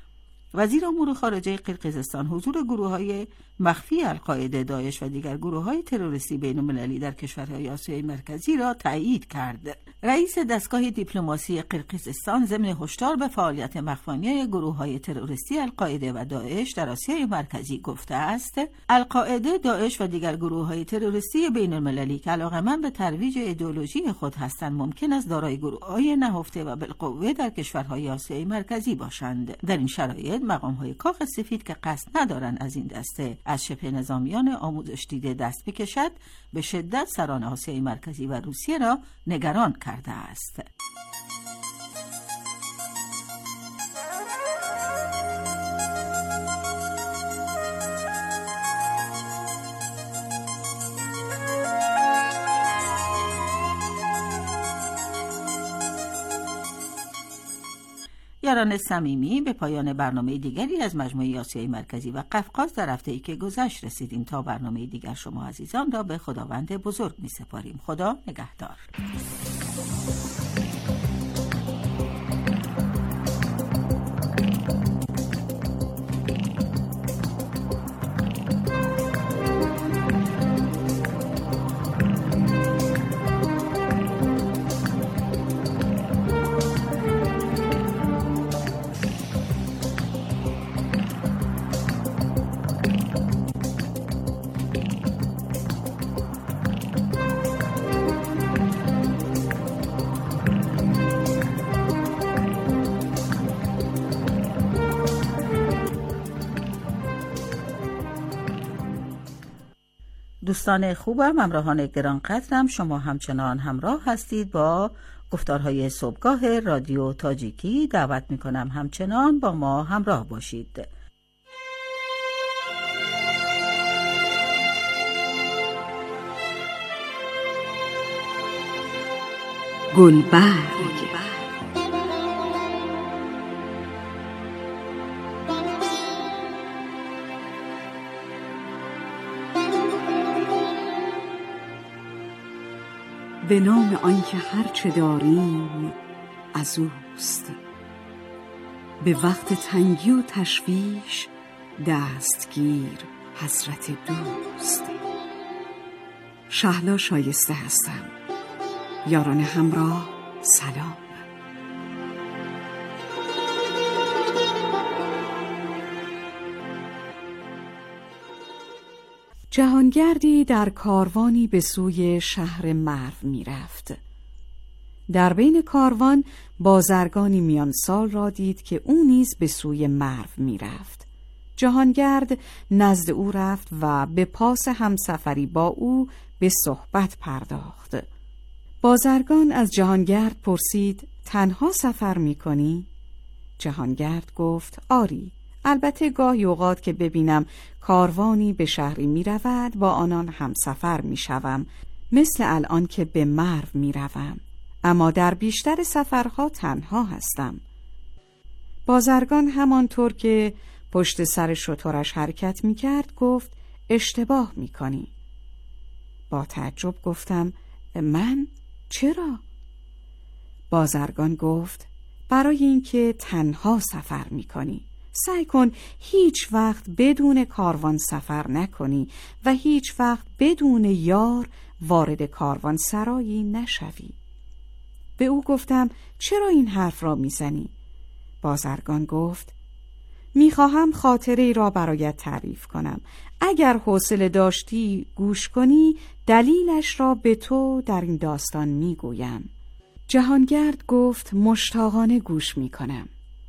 وزیر امور خارجه قرقیزستان حضور گروه‌های مخفی القاعده، داعش و دیگر گروه‌های تروریستی بین‌المللی در کشورهای آسیای مرکزی را تایید کرد. رئیس دستگاه دیپلماسی قرقیزستان ضمن هشدار به فعالیت مخفیانه گروه‌های تروریستی القاعده و داعش در آسیای مرکزی گفته است: القاعده، داعش و دیگر گروه‌های تروریستی بین‌المللی که علاقه‌مند به ترویج ایدئولوژی خود هستند ممکن است دارای گروه‌های نهفته و بالقوه در کشورهای آسیای مرکزی باشند. در این شرایط مقام‌های کاخ سفید که قصد ندارند از این دسته از شبه نظامیان آموزش دیده دست بکشد، به شدت سران آسیای مرکزی و روسیه را نگران کرده است. یاران صمیمی، به پایان برنامه دیگری از مجموعه آسیای مرکزی و قفقاز در هفته‌ای که گذشت رسیدیم. تا برنامه دیگر شما عزیزان را به خداوند بزرگ می‌سپاریم. خدا نگهدار. دوستان خوبم، همراهان گرانقدرم، شما همچنان همراه هستید با گفتارهای صبحگاه رادیو تاجیکی. دعوت میکنم همچنان با ما همراه باشید. گلبرگ. به نام آنکه هرچه داریم از اوست، به وقت تنگی و تشویش دستگیر حضرت دوست. شهلا شایسته هستم. یاران همراه سلام. جهانگردی در کاروانی به سوی شهر مرو می رفت. در بین کاروان بازرگانی میان سال را دید که او نیز به سوی مرو می رفت. جهانگرد نزد او رفت و به پاس همسفری با او به صحبت پرداخت. بازرگان از جهانگرد پرسید: تنها سفر می کنی؟ جهانگرد گفت: آری، البته گاهی اوقات که ببینم کاروانی به شهری می رود با آنان همسفر می شوم، مثل الان که به مرو می روم، اما در بیشتر سفرها تنها هستم. بازرگان همانطور که پشت سر شترش حرکت می کرد گفت: اشتباه می کنی. با تعجب گفتم: من؟ چرا؟ بازرگان گفت: برای اینکه تنها سفر می کنی. سعی کن هیچ وقت بدون کاروان سفر نکنی و هیچ وقت بدون یار وارد کاروان سرایی نشوی. به او گفتم: چرا این حرف را میزنی؟ بازرگان گفت: میخواهم خاطره ای را برایت تعریف کنم. اگر حوصله داشتی گوش کنی دلیلش را به تو در این داستان میگویم. جهانگرد گفت: مشتاقانه گوش میکنم.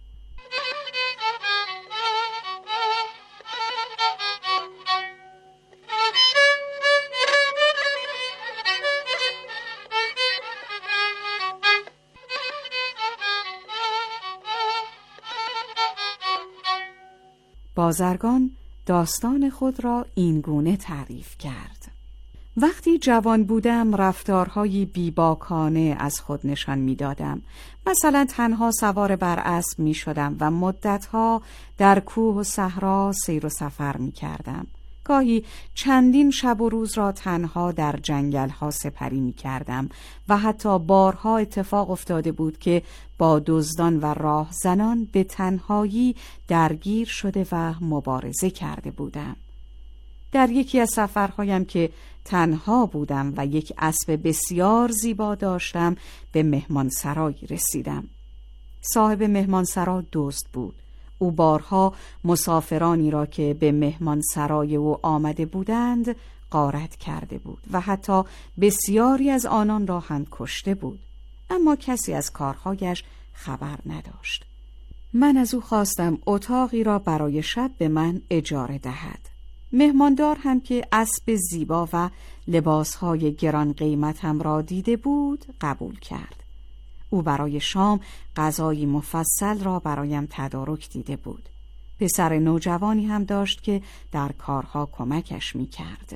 بازرگان داستان خود را این گونه تعریف کرد: وقتی جوان بودم رفتارهایی بیباکانه از خود نشان می‌دادم. مثلا تنها سوار بر اسب می‌شدم و مدتها در کوه و صحرا سیر و سفر می‌کردم. گاهی چندین شب و روز را تنها در جنگل‌ها سپری می‌کردم و حتی بارها اتفاق افتاده بود که با دزدان و راهزنان به تنهایی درگیر شده و مبارزه کرده بودم. در یکی از سفرهایم که تنها بودم و یک اسب بسیار زیبا داشتم به مهمانسرایی رسیدم. صاحب مهمانسرا دزد بود. او بارها مسافرانی را که به مهمانسرای او آمده بودند غارت کرده بود و حتی بسیاری از آنان را هم کشته بود، اما کسی از کارهایش خبر نداشت. من از او خواستم اتاقی را برای شب به من اجاره دهد. مهماندار هم که اسب زیبا و لباسهای گران قیمتم را دیده بود قبول کرد. او برای شام غذای مفصل را برایم تدارک دیده بود. پسر نوجوانی هم داشت که در کارها کمکش می کرد.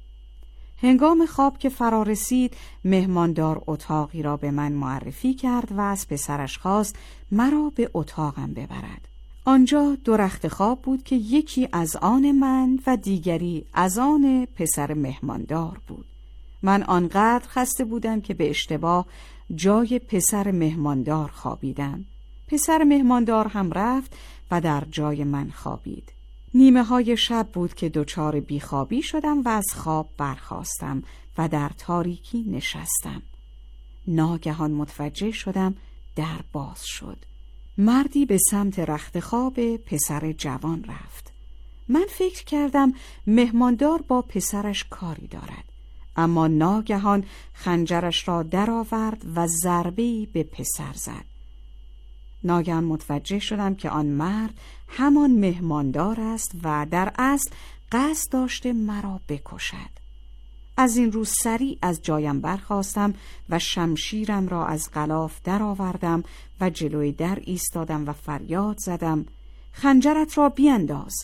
هنگام خواب که فرا رسید مهماندار اتاقی را به من معرفی کرد و از پسرش خواست مرا به اتاقم ببرد. آنجا دو رخت خواب بود که یکی از آن من و دیگری از آن پسر مهماندار بود. من آنقدر خسته بودم که به اشتباه جای پسر مهماندار خوابیدم. پسر مهماندار هم رفت و در جای من خوابید. نیمه های شب بود که دچار بیخوابی شدم و از خواب برخاستم و در تاریکی نشستم. ناگهان متوجه شدم در باز شد. مردی به سمت رخت خواب پسر جوان رفت. من فکر کردم مهماندار با پسرش کاری دارد، اما ناگهان خنجرش را درآورد و ضربه‌ای به پسر زد. ناگهان متوجه شدم که آن مرد همان مهماندار است و در اصل قصد داشته مرا بکشد. از این رو سریع از جایم برخاستم و شمشیرم را از غلاف درآوردم و جلوی در ایستادم و فریاد زدم: خنجرت را بیانداز.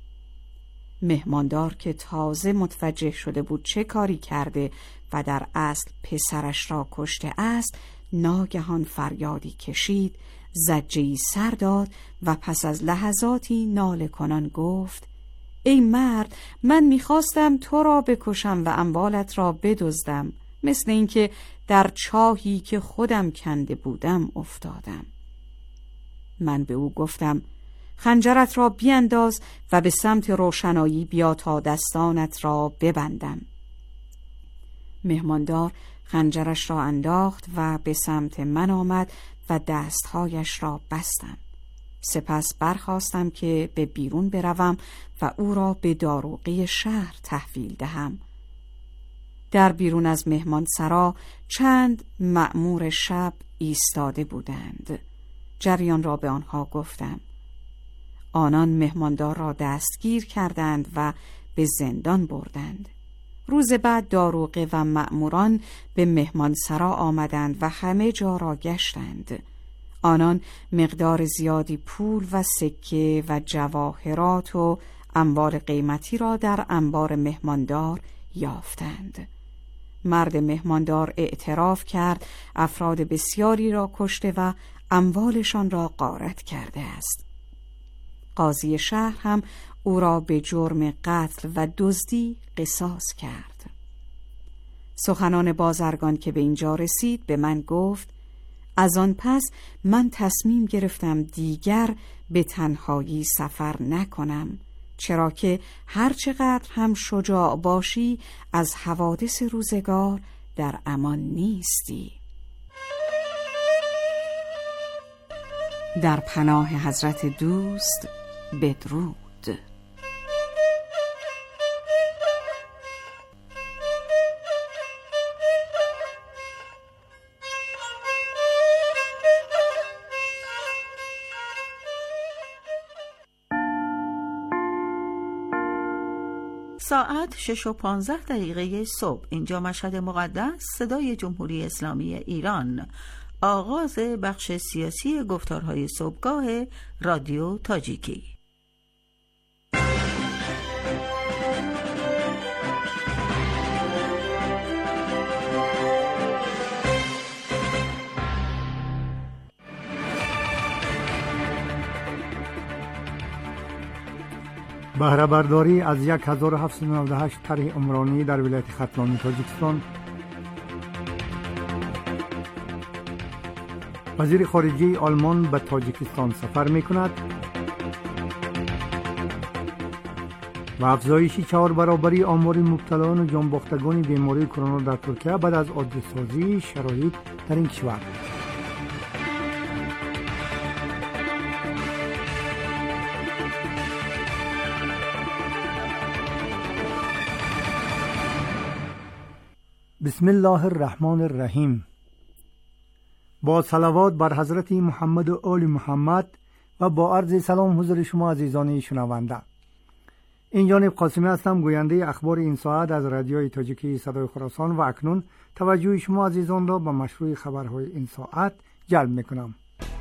مهماندار که تازه متوجه شده بود چه کاری کرده و در اصل پسرش را کشته است، ناگهان فریادی کشید، زجه‌ای سر داد و پس از لحظاتی ناله کنان گفت: ای مرد، من میخواستم تو را بکشم و اموالت را بدزدم، مثل اینکه در چاهی که خودم کنده بودم افتادم. من به او گفتم: خنجرت را بیانداز و به سمت روشنایی بیا تا دستانت را ببندم. مهماندار خنجرش را انداخت و به سمت من آمد و دستهایش را بستم. سپس برخاستم که به بیرون بروم و او را به داروغه شهر تحویل دهم. در بیرون از مهمان سرا چند مأمور شب ایستاده بودند. جریان را به آنها گفتم. آنان مهماندار را دستگیر کردند و به زندان بردند. روز بعد داروغه و مأموران به مهمان سرا آمدند و همه جا را گشتند. آنان مقدار زیادی پول و سکه و جواهرات و اموال قیمتی را در انبار مهماندار یافتند. مرد مهماندار اعتراف کرد افراد بسیاری را کشته و اموالشان را غارت کرده است. قاضی شهر هم او را به جرم قتل و دزدی قصاص کرد. سخنان بازرگان که به اینجا رسید به من گفت: از آن پس من تصمیم گرفتم دیگر به تنهایی سفر نکنم، چرا که هر چقدر هم شجاع باشی از حوادث روزگار در امان نیستی. در پناه حضرت دوست بدرود. ساعت شش و پانزده دقیقه صبح. اینجا مشهد مقدس، صدای جمهوری اسلامی ایران. آغاز بخش سیاسی گفتارهای صبحگاه رادیو تاجیکی. بهره برداری از هزار و هفتصد و نود و هشت طرح عمرانی در ولایت ختلان تاجیکستان. وزیر خارجه آلمان به تاجیکستان سفر می کند و افزایش چهار برابری آمار مبتلایان و جانباختگان بیماری کرونا در ترکیه بعد از عادی سازی شرایط در این کشور. بسم الله الرحمن الرحیم. با صلوات بر حضرت محمد و آل محمد و با عرض سلام حضور شما عزیزان شنونده. این جانب قاسمی هستم، گوینده اخبار این ساعت از رادیوی تاجیکی صدای خراسان و اکنون توجه شما عزیزان را به مشروع خبرهای این ساعت جلب میکنم.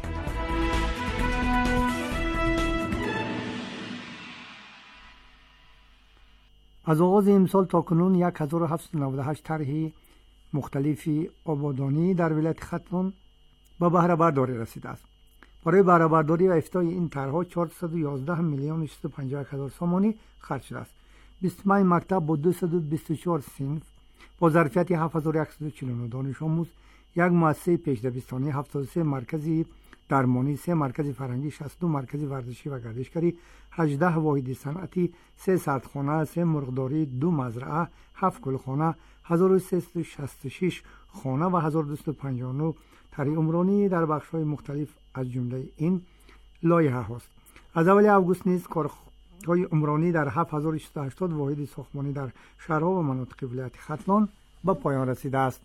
از آغاز امسال تا کنون هزار و هفتصد و نود و هشت طرح مختلفی آبادانی در ولایت ختلان به بهره برداری رسیده است. برای بهره برداری و افتای این طرح‌ها چهارصد و یازده میلیون و شصت و پنجاه هزار سامانی خرج شده است. بیست و پنج مکتب با دویست و بیست و چهار صنف با ظرفیت هفت هزار و صد و چهل و نه دانش آموز، یک مؤسسه پیش‌دبستانی، هفتاد و سه مرکزی درمانی، سه مرکز فرهنگی، شصت و دو مرکز ورزشی و گردشگری، هجده واحد صنعتی، سه سردخانه، سه مرغداری، دو مزرعه، هفت گلخانه، هزار و سیصد و شصت و شش خانه و هزار و دویست و پنجاه و نه طرح عمرانی در بخش‌های مختلف از جمله این لایحه هاست. از اول اوگوست نیز کارهای عمرانی در هفت هزار و شصت و هشتاد واحد ساختمانی در شهرها و مناطق ولایت ختلان به پایان رسیده است.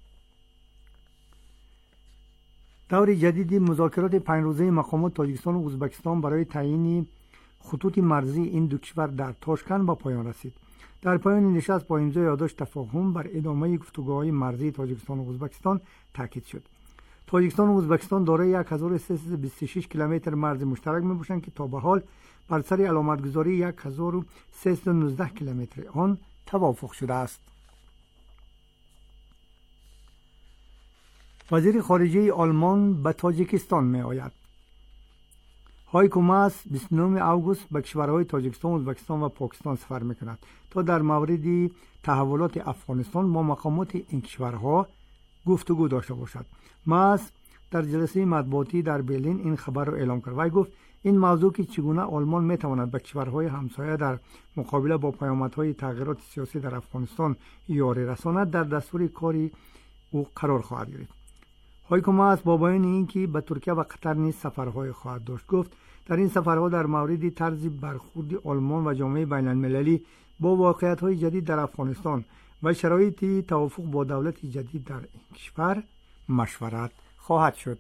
دور جدید مذاکرات پنج روزه مقامات تاجیکستان و ازبکستان برای تعیین خطوط مرزی این دو کشور در تاشکند به پایان رسید. در پایان این نشست با امضای یادداشت تفاهم بر ادامه گفتگوهای مرزی تاجیکستان و ازبکستان تاکید شد. تاجیکستان و ازبکستان دارای یک هزار و سیصد و بیست و شش کیلومتر مرز مشترک میباشند که تا به حال بر سر علامتگذاری یک هزار و سیصد و نوزده کیلومتر آن توافق شده است. وزیر خارجه آلمان به تاجیکستان می آید. هایکو ماس بیست و نهم اوگوست به کشورهای تاجیکستان، ازبکستان و پاکستان سفر میکند تا در مورد تحولات افغانستان با مقامات این کشورها گفتگو داشته باشد. ماس در جلسه مطبوعاتی در برلین این خبر را اعلام کرد. وی گفت این موضوع که چگونه آلمان میتواند به کشورهای همسایه در مقابله با پیامدهای تغییرات سیاسی در افغانستان یاری رساند در دستور کاری او قرار خواهد گرفت. هایکو ماس با بیان اینکه به ترکیه و قطر نیز سفرهای خواهد داشت گفت در این سفرها در مورد طرز برخورد آلمان و جامعه بین المللی با واقعیت‌های جدید در افغانستان و شرایط توافق با دولت جدید در این کشور مشورت خواهد شد.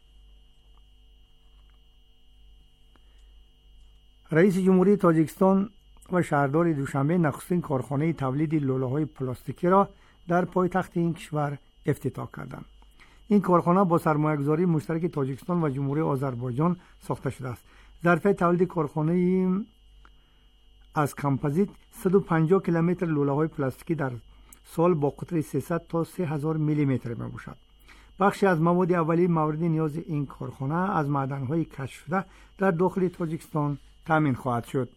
رئیس جمهوری تاجیکستان و شهردار دوشنبه نخستین کارخانه تولید لوله‌های پلاستیکی را در پایتخت این کشور افتتاح کردند. این کارخانه با سرمایه‌گذاری مشترک تاجیکستان و جمهوری آذربایجان ساخته شده است. ظرفیت تولید کارخانه از کامپوزیت صد و پنجاه کیلومتر لوله‌های پلاستیکی در سال با قطر سیصد تا سه هزار میلی متر میباشد. بخشی از مواد اولیه مورد نیاز این کارخانه از معدن‌های کشف شده در داخل تاجیکستان تامین خواهد شد.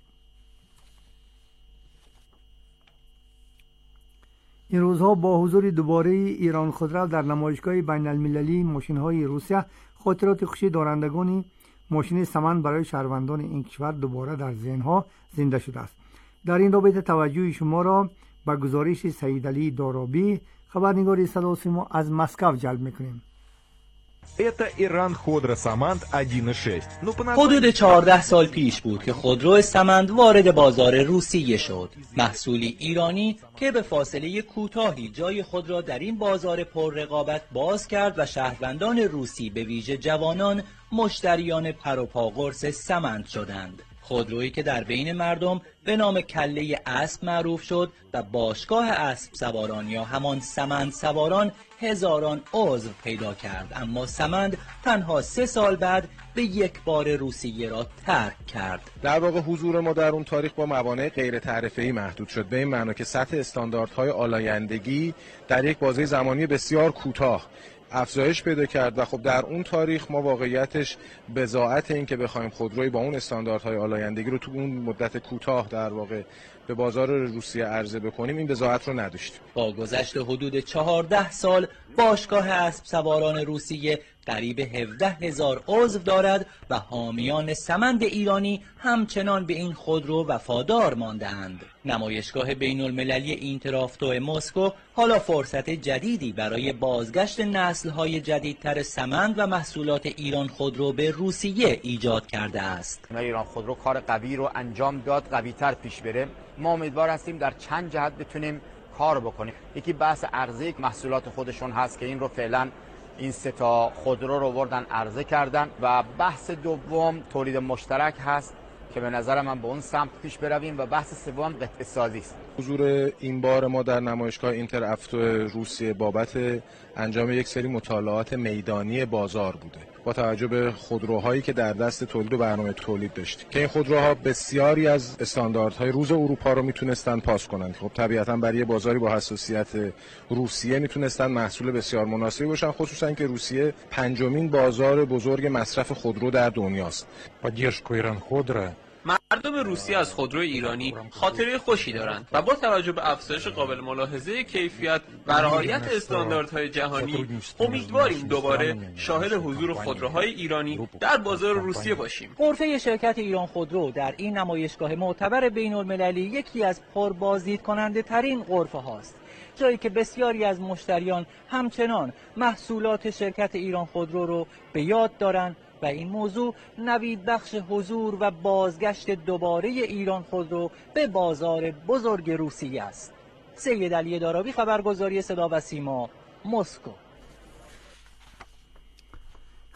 این روزها با حضور دوباره ایران خودرو در نمایشگاه بین المللی ماشین‌های روسیه خاطرات خوشی دارندگان ماشین سمن برای شهروندان این کشور دوباره در ذهن‌ها زنده شده است. در این رابطه توجه شما را به گزارش سعید علی دارابی خبرنگار صدا و سیما از مسکو جلب می‌کنیم. Это Иран Ходро Саманд один и шесть. حدود چهارده سال پیش بود که خودرو سمند وارد بازار روسیه شد. محصولی ایرانی که به فاصله کوتاهی جای خود را در این بازار پر رقابت باز کرد و شهروندان روسی به ویژه جوانان مشتریان پر و پا قرص سمند شدند. خودرویی که در بین مردم به نام کله اسب معروف شد و باشگاه اسب سواران یا همان سمند سواران هزاران عضو پیدا کرد، اما سمند تنها سه سال بعد به یک بار روسیه را ترک کرد. در واقع حضور ما در اون تاریخ با موانع غیر تعرفه‌ای محدود شد، به این معنا که سطح استانداردهای آلایندگی در یک بازه زمانی بسیار کوتاه افزایش پیدا کرد و خب در اون تاریخ ما واقعیتش بضاعت این که بخوایم خودروی با اون استانداردهای آلایندگی رو تو اون مدت کوتاه در واقع به بازار روسیه عرضه بکنیم، این بضاعت رو نداشتیم. با گذشت حدود چهارده سال باشگاه اسب سواران روسیه قریب هفده هزار عضو دارد و حامیان سمند ایرانی همچنان به این خودرو وفادار مانده‌اند. نمایشگاه بین المللی اینترافتو مسکو حالا فرصت جدیدی برای بازگشت نسل‌های جدیدتر سمند و محصولات ایران خودرو به روسیه ایجاد کرده است. ایران خودرو کار قوی رو انجام داد، قوی‌تر پیش بره. ما امیدوار هستیم در چند جهت بتونیم کار بکنیم. یکی بحث عرضه محصولات خودشون هست که این رو فعلا این سه تا خودرو رو آوردن عرضه کردن و بحث دوم تولید مشترک هست که به نظر من به اون سمت پیش برویم و بحث سوم قطعه سازی است. حضور این بار ما در نمایشگاه اینترافتو روسیه بابت انجام یک سری مطالعات میدانی بازار بوده با توجه به خودروهایی که در دست تولید و برنامه تولید داشتیم که این خودروها بسیاری از استانداردهای روز اروپا رو میتونستن پاس کنند. خب طبیعتاً برای بازاری با حساسیت روسیه میتونستن محصول بسیار مناسبی باشن، خصوصا که روسیه پنجمین بازار بزرگ مصرف خودرو در دنیاست. Поддержку Иран Ходро مردم روسیه از خودروی ایرانی خاطره خوشی دارند و با توجه به افزایش قابل ملاحظه کیفیت و رعایت استانداردهای جهانی امیدواریم دوباره شاهد حضور خودروهای ایرانی در بازار روسیه باشیم. غرفه شرکت ایران خودرو در این نمایشگاه معتبر بین المللی یکی از پربازدید کننده ترین غرفه هاست، جایی که بسیاری از مشتریان همچنان محصولات شرکت ایران خودرو رو به یاد دارند و این موضوع نوید بخش حضور و بازگشت دوباره ایران خودرو به بازار بزرگ روسیه است. سید علی دارابی، خبرگزاری صدا و سیما، مسکو.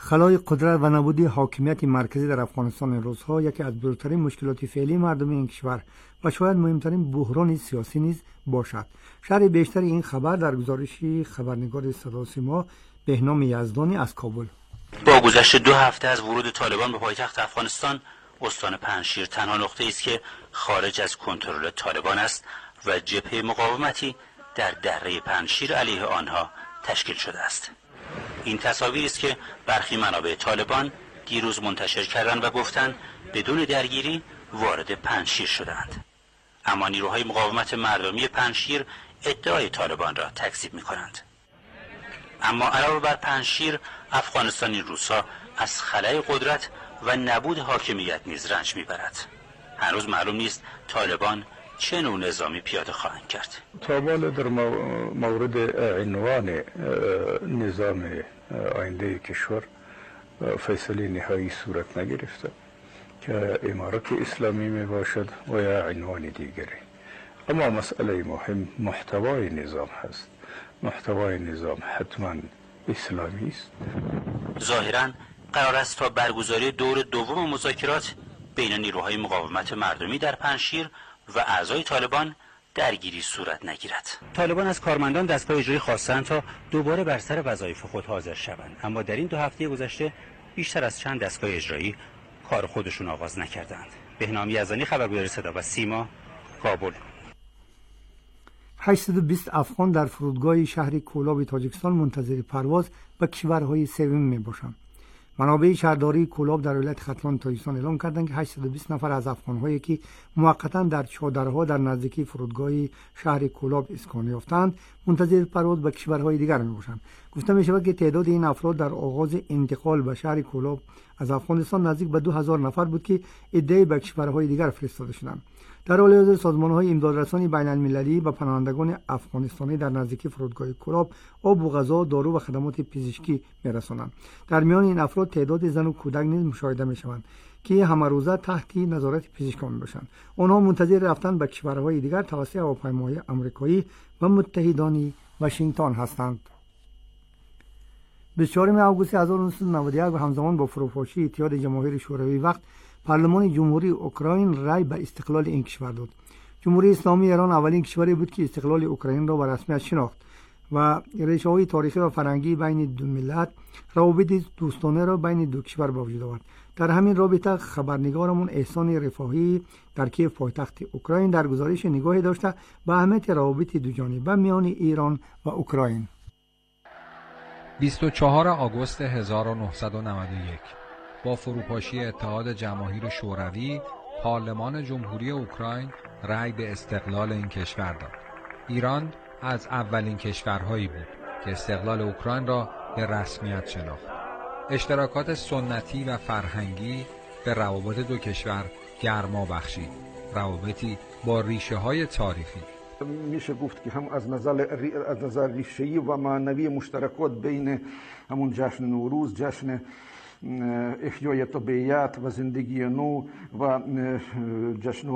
خلای قدرت و نبودی حاکمیت مرکزی در افغانستان روزها یکی از بزرگترین مشکلات فعلی مردم این کشور و شاید مهمترین بحران سیاسی نیز باشد. شرح بیشتر این خبر در گزارشی خبرنگار صدا و سیما بهنام یزدانی از کابل. با گذشت دو هفته از ورود طالبان به پایتخت افغانستان، استان پنجشیر تنها نقطه‌ای است که خارج از کنترل طالبان است و جبهه مقاومتی در دره پنجشیر علیه آنها تشکیل شده است. این تصاویری است که برخی منابع طالبان دیروز منتشر کردند و گفتند بدون درگیری وارد پنجشیر شدند. اما نیروهای مقاومت مردمی پنجشیر ادعای طالبان را تکذیب می‌کنند. اما علاوه بر پنجشیر، افغانستان این روزها از خلای قدرت و نبود حاکمیت نیز رنج میبرد. هنوز معلوم نیست طالبان چه نوع نظامی پیاده خواهند کرد. طالبان در مورد عنوان نظام آینده کشور فیصله نهایی صورت نگرفته که امارت اسلامی می باشد و یا عنوان دیگری. اما مسئله مهم محتوای نظام هست. محتوای نظام حتما اسلامی است. ظاهراً قرار است تا برگزاری دور دوم مذاکرات بین نیروهای مقاومت مردمی در پنجشیر و اعضای طالبان درگیری صورت نگیرد. طالبان از کارمندان دستگاه اجرایی خواستند تا دوباره بر سر وظایف خود حاضر شوند، اما در این دو هفته گذشته بیشتر از چند دستگاه اجرایی کار خودشون آغاز نکردند. بهنام یزدانی، خبرگزاری صدا و سیما، کابل. هشتصد و بیست افغان در فرودگاه شهر کولاب تاجیکستان منتظر پرواز به کشورهای سوم می باشند. منابع شهرداری کولاب در ولایت ختلان تاجیکستان اعلام کردند که هشتصد و بیست نفر از افغان‌هایی که موقتا در چادرها در نزدیکی فرودگاه شهر کولاب اسکان یافتند منتظر پرواز به کشورهای دیگر میباشند. گفته می‌شود که تعداد این افراد در آغاز انتقال به شهر کولاب از افغانستان نزدیک به دو هزار نفر بود که عده‌ای به کشورهای دیگر فرستاده شدند. در حال حاضر سازمان‌های امدادرسانی بین‌المللی به پناهندگان افغانستانی در نزدیکی فرودگاه کولاب آب و غذا، دارو و خدمات پزشکی می‌رسانند. در میان این افراد تعداد زن و کودک نیز مشاهده می‌شوند که همه روزه تحت نظارت پزشکان می‌باشند. آنها منتظر رفتن به کشورهای دیگر توسط هواپیماهای آمریکایی و متحدان واشنگتن هستند. بیست و چهارم آگوست هزار و نهصد و نود و یک و همزمان با فروپاشی اتحاد جماهیر شوروی وقت پارلمان جمهوری اوکراین رای به استقلال این کشور داد. جمهوری اسلامی ایران اولین کشوری بود که استقلال اوکراین را به رسمیت شناخت و ریشه‌های تاریخی و فرهنگی بین دو ملت، روابط دوستانه را بین دو کشور به وجود آورد. در همین رابطه خبرنگارمون احسان رفاهی در کیف پایتخت اوکراین در گزارش نگاهی داشته به اهمیت روابط دوجانبه میان ایران و اوکراین. بیست و چهارم آگوست هزار و نهصد و نود و یک با فروپاشی اتحاد جماهیر شوروی، پارلمان جمهوری اوکراین رأی به استقلال این کشور داد. ایران از اولین کشورهایی بود که استقلال اوکراین را به رسمیت شناخت. اشتراکات سنتی و فرهنگی به روابط دو کشور گرما بخشید، روابطی با ریشه های تاریخی. میشه گفت که هم از نظر از نظر ریشه‌ای و معنوی مشترکات بین همون جشن نوروز، جشن احیای طبیعت و زندگی نو و جشن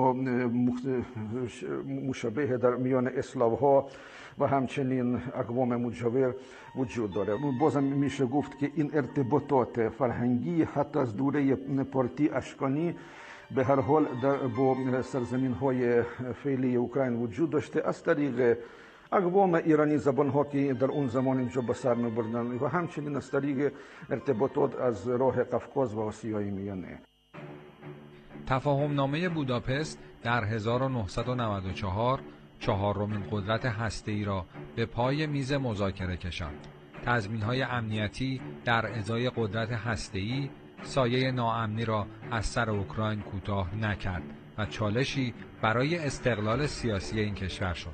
مشابه در میان اسلاوها و همچنین اقوام مجاور وجود داره. بازم میشه گفت که این ارتباطات فرهنگی حتی از دوره پارتی اشکانی به هر حال در با سرزمین های فعلی اوکراین وجود داشته از طریق اقوام ایرانی زبان ها که در اون زمان اینجا به سر می‌بردن و همچنین از طریق ارتباطات از راه قفقاز و آسیای میانه. تفاهم نامه بوداپست در هزار و نهصد و نود و چهار چهارمین قدرت هسته‌ای را به پای میز مذاکره کشاند. تضمین‌های امنیتی در ازای قدرت هسته‌ای سایه ناامنی را از سر اوکراین کوتاه نکرد و چالشی برای استقلال سیاسی این کشور شد.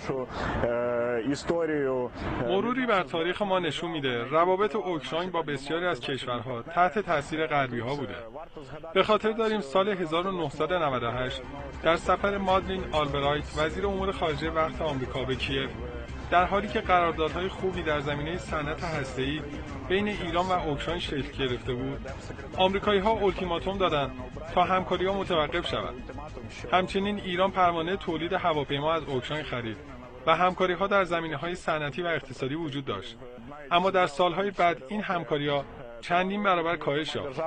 مروری بر تاریخ ما نشون میده روابط اوکراین با بسیاری از کشورها تحت تاثیر غربی ها بوده. به خاطر داریم سال هزار و نهصد و نود و هشت در سفر مادلین آلبرایت وزیر امور خارجه وقت آمریکا به کیف، در حالی که قراردادهای خوبی در زمینه صنعت هسته‌ای بین ایران و اوکراین شکل گرفته بود، آمریکایی‌ها اولتیماتوم دادند تا همکاری‌ها متوقف شود. همچنین ایران پروانه تولید هواپیما از اوکراین خرید و همکاری‌ها در زمینه‌های صنعتی و اقتصادی وجود داشت. اما در سالهای بعد این همکاری‌ها چندین برابر کاهش یافت.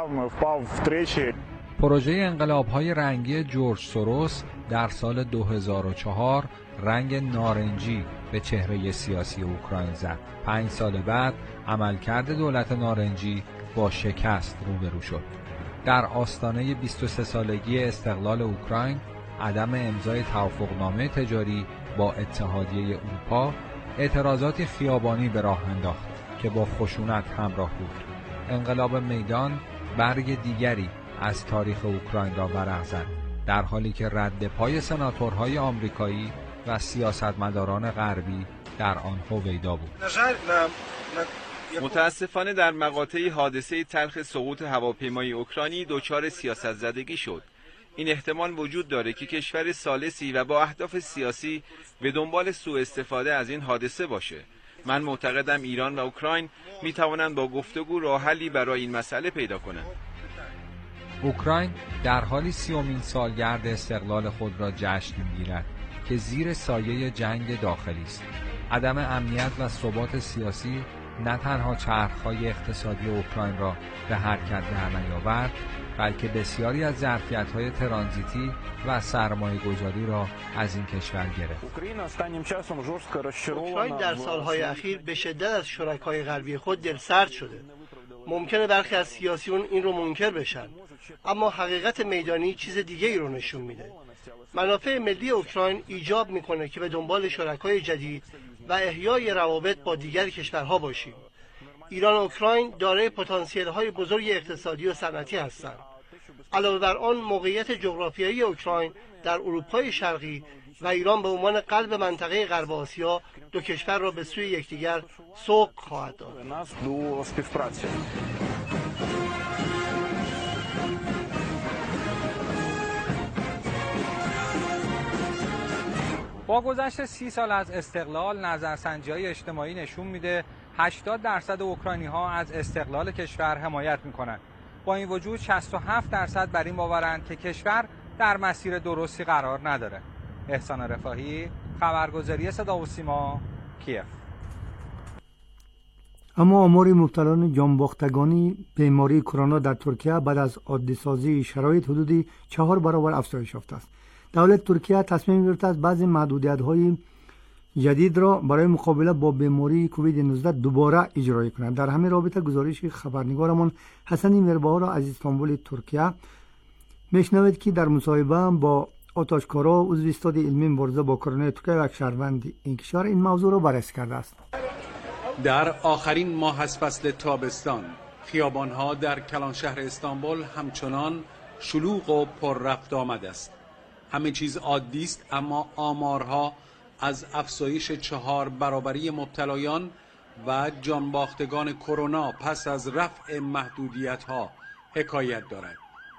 پروژه انقلاب‌های رنگی جورج سوروس در سال دو هزار و چهار رنگ نارنجی به چهره سیاسی اوکراین زد. پنج سال بعد عملکرد دولت نارنجی با شکست روبرو شد. در آستانه بیست و سه سالگی استقلال اوکراین، عدم امضای توافقنامه تجاری با اتحادیه اروپا اعتراضات خیابانی به راه انداخت که با خشونت همراه بود. انقلاب میدان برگ دیگری از تاریخ اوکراین را ورق زد، در حالی که رد پای سناتورهای آمریکایی و سیاستمداران غربی در آن هویدا بود. متاسفانه در مقاطعی حادثه تلخ سقوط هواپیمای اوکراینی دچار سیاست زدگی شد. این احتمال وجود داره که کشور ثالثی و با اهداف سیاسی به دنبال سوء استفاده از این حادثه باشه. من معتقدم ایران و اوکراین می توانند با گفتگو راه حلی برای این مسئله پیدا کنند. اوکراین در حالی سیومین سالگرد استقلال خود را جشن می‌گیرد که زیر سایه جنگ داخلی است. عدم امنیت و ثبات سیاسی نه تنها چرخ‌های اقتصادی اوکراین را به حرکت در نیاورد، بلکه بسیاری از ظرفیت‌های ترانزیتی و سرمایه‌گذاری را از این کشور گرفت. اوکراین در سالهای اخیر به شدت از شرکای غربی خود دلسرد شده. ممکنه برخی از سیاسیون این رو منکر بشن، اما حقیقت میدانی چیز دیگه ای رو نشون میده. منافع ملی اوکراین ایجاب میکنه که به دنبال شرکای جدید و احیای روابط با دیگر کشورها باشیم. ایران و اوکراین دارای پتانسیل‌های بزرگ اقتصادی و صنعتی هستند. علاوه بر آن، موقعیت جغرافیایی اوکراین در اروپای شرقی و ایران به عنوان قلب منطقه غرب آسیا دو کشور را به سوی یکدیگر سوق خواهد داد. با گذشت سی سال از استقلال، نظرسنجی‌های اجتماعی نشون میده هشتاد درصد اوکراینی‌ها از استقلال کشور حمایت میکنند. با این وجود شصت و هفت درصد بر این باورند که کشور در مسیر درستی قرار نداره. احسان رفاهی، خبرگزاری صدا و سیما، کیف. اما آمار مبتلایان جانباختگانی بیماری کرونا در ترکیه بعد از عادی‌سازی شرایط حدودی چهار برابر افزایش یافته است. دولت ترکیه تصمیم گرفته است بعضی محدودیت‌های جدید را برای مقابله با بیماری کووید نوزده دوباره اجرا کند. در همین رابطه گزارش خبرنگارمان حسن میربهار را از استانبول ترکیه میشنوید که در مصاحبه با آتشکارا عضو استاد علمی مبارزه با کرونا ترکیه و یک شهروند این کشور این موضوع را بررسی کرده است. در آخرین ماه از فصل تابستان، خیابان‌ها در کلان شهر استانبول همچنان شلوغ و پر رفت آمد است. همه چیز عادی است، اما آمارها از افزایش چهار برابری مبتلایان و جانباختگان کرونا پس از رفع محدودیت‌ها حکایت دارد.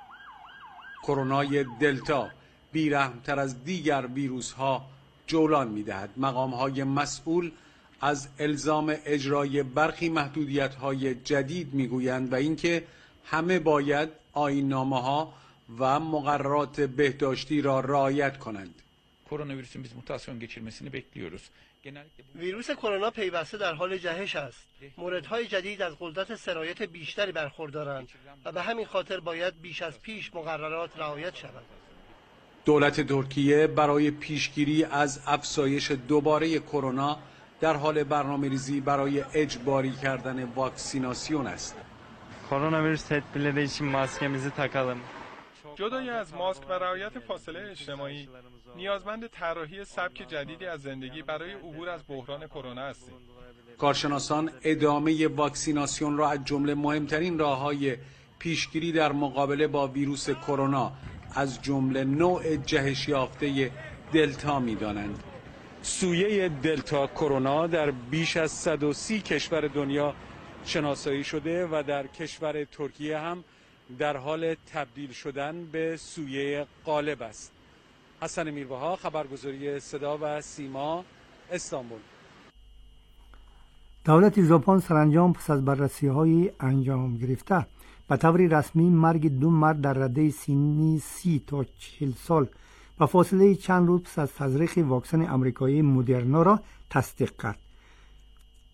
کرونای دلتا بی‌رحم‌تر از دیگر ویروس‌ها جولان می‌دهد. مقام‌های مسئول از الزام اجرای برخی محدودیت‌های جدید می‌گویند و اینکه همه باید آیین‌نامه‌ها و مقررات بهداشتی را رعایت کنند. Koronavirüsün biz mutasyon geçirmesini bekliyoruz. ویروس کرونا پیوسته در حال جهش است. موردهای جدید از قدرت سرایت بیشتری برخوردارند و به همین خاطر باید بیش از پیش مقررات رعایت شود. دولت ترکیه برای پیشگیری از افزایش دوباره کرونا در حال برنامه‌ریزی برای اجباری کردن واکسیناسیون است. Koronavirüs tedbirleri için maskemizi takalım. جدای از ماسک و رعایت فاصله اجتماعی، نیازمند طراحی سبک جدیدی از زندگی برای عبور از بحران کرونا هستیم. کارشناسان ادامه واکسیناسیون را از جمله مهمترین راه‌های پیشگیری در مقابله با ویروس کرونا از جمله نوع جهش یافته دلتا می‌دانند. سویه دلتا کرونا در بیش از صد و سی کشور دنیا شناسایی شده و در کشور ترکیه هم در حال تبدیل شدن به سویه غالب است. حسن میربهار، خبرگزاری صدا و سیما، استانبول. دولت ژاپن سرانجام پس از بررسی‌های انجام گرفته به طور رسمی مرگ دو مرد در رده سنی سی تا چهل سال و فاصله چند روز پس از تزریق واکسن آمریکایی مدرنا را تصدیق کرد.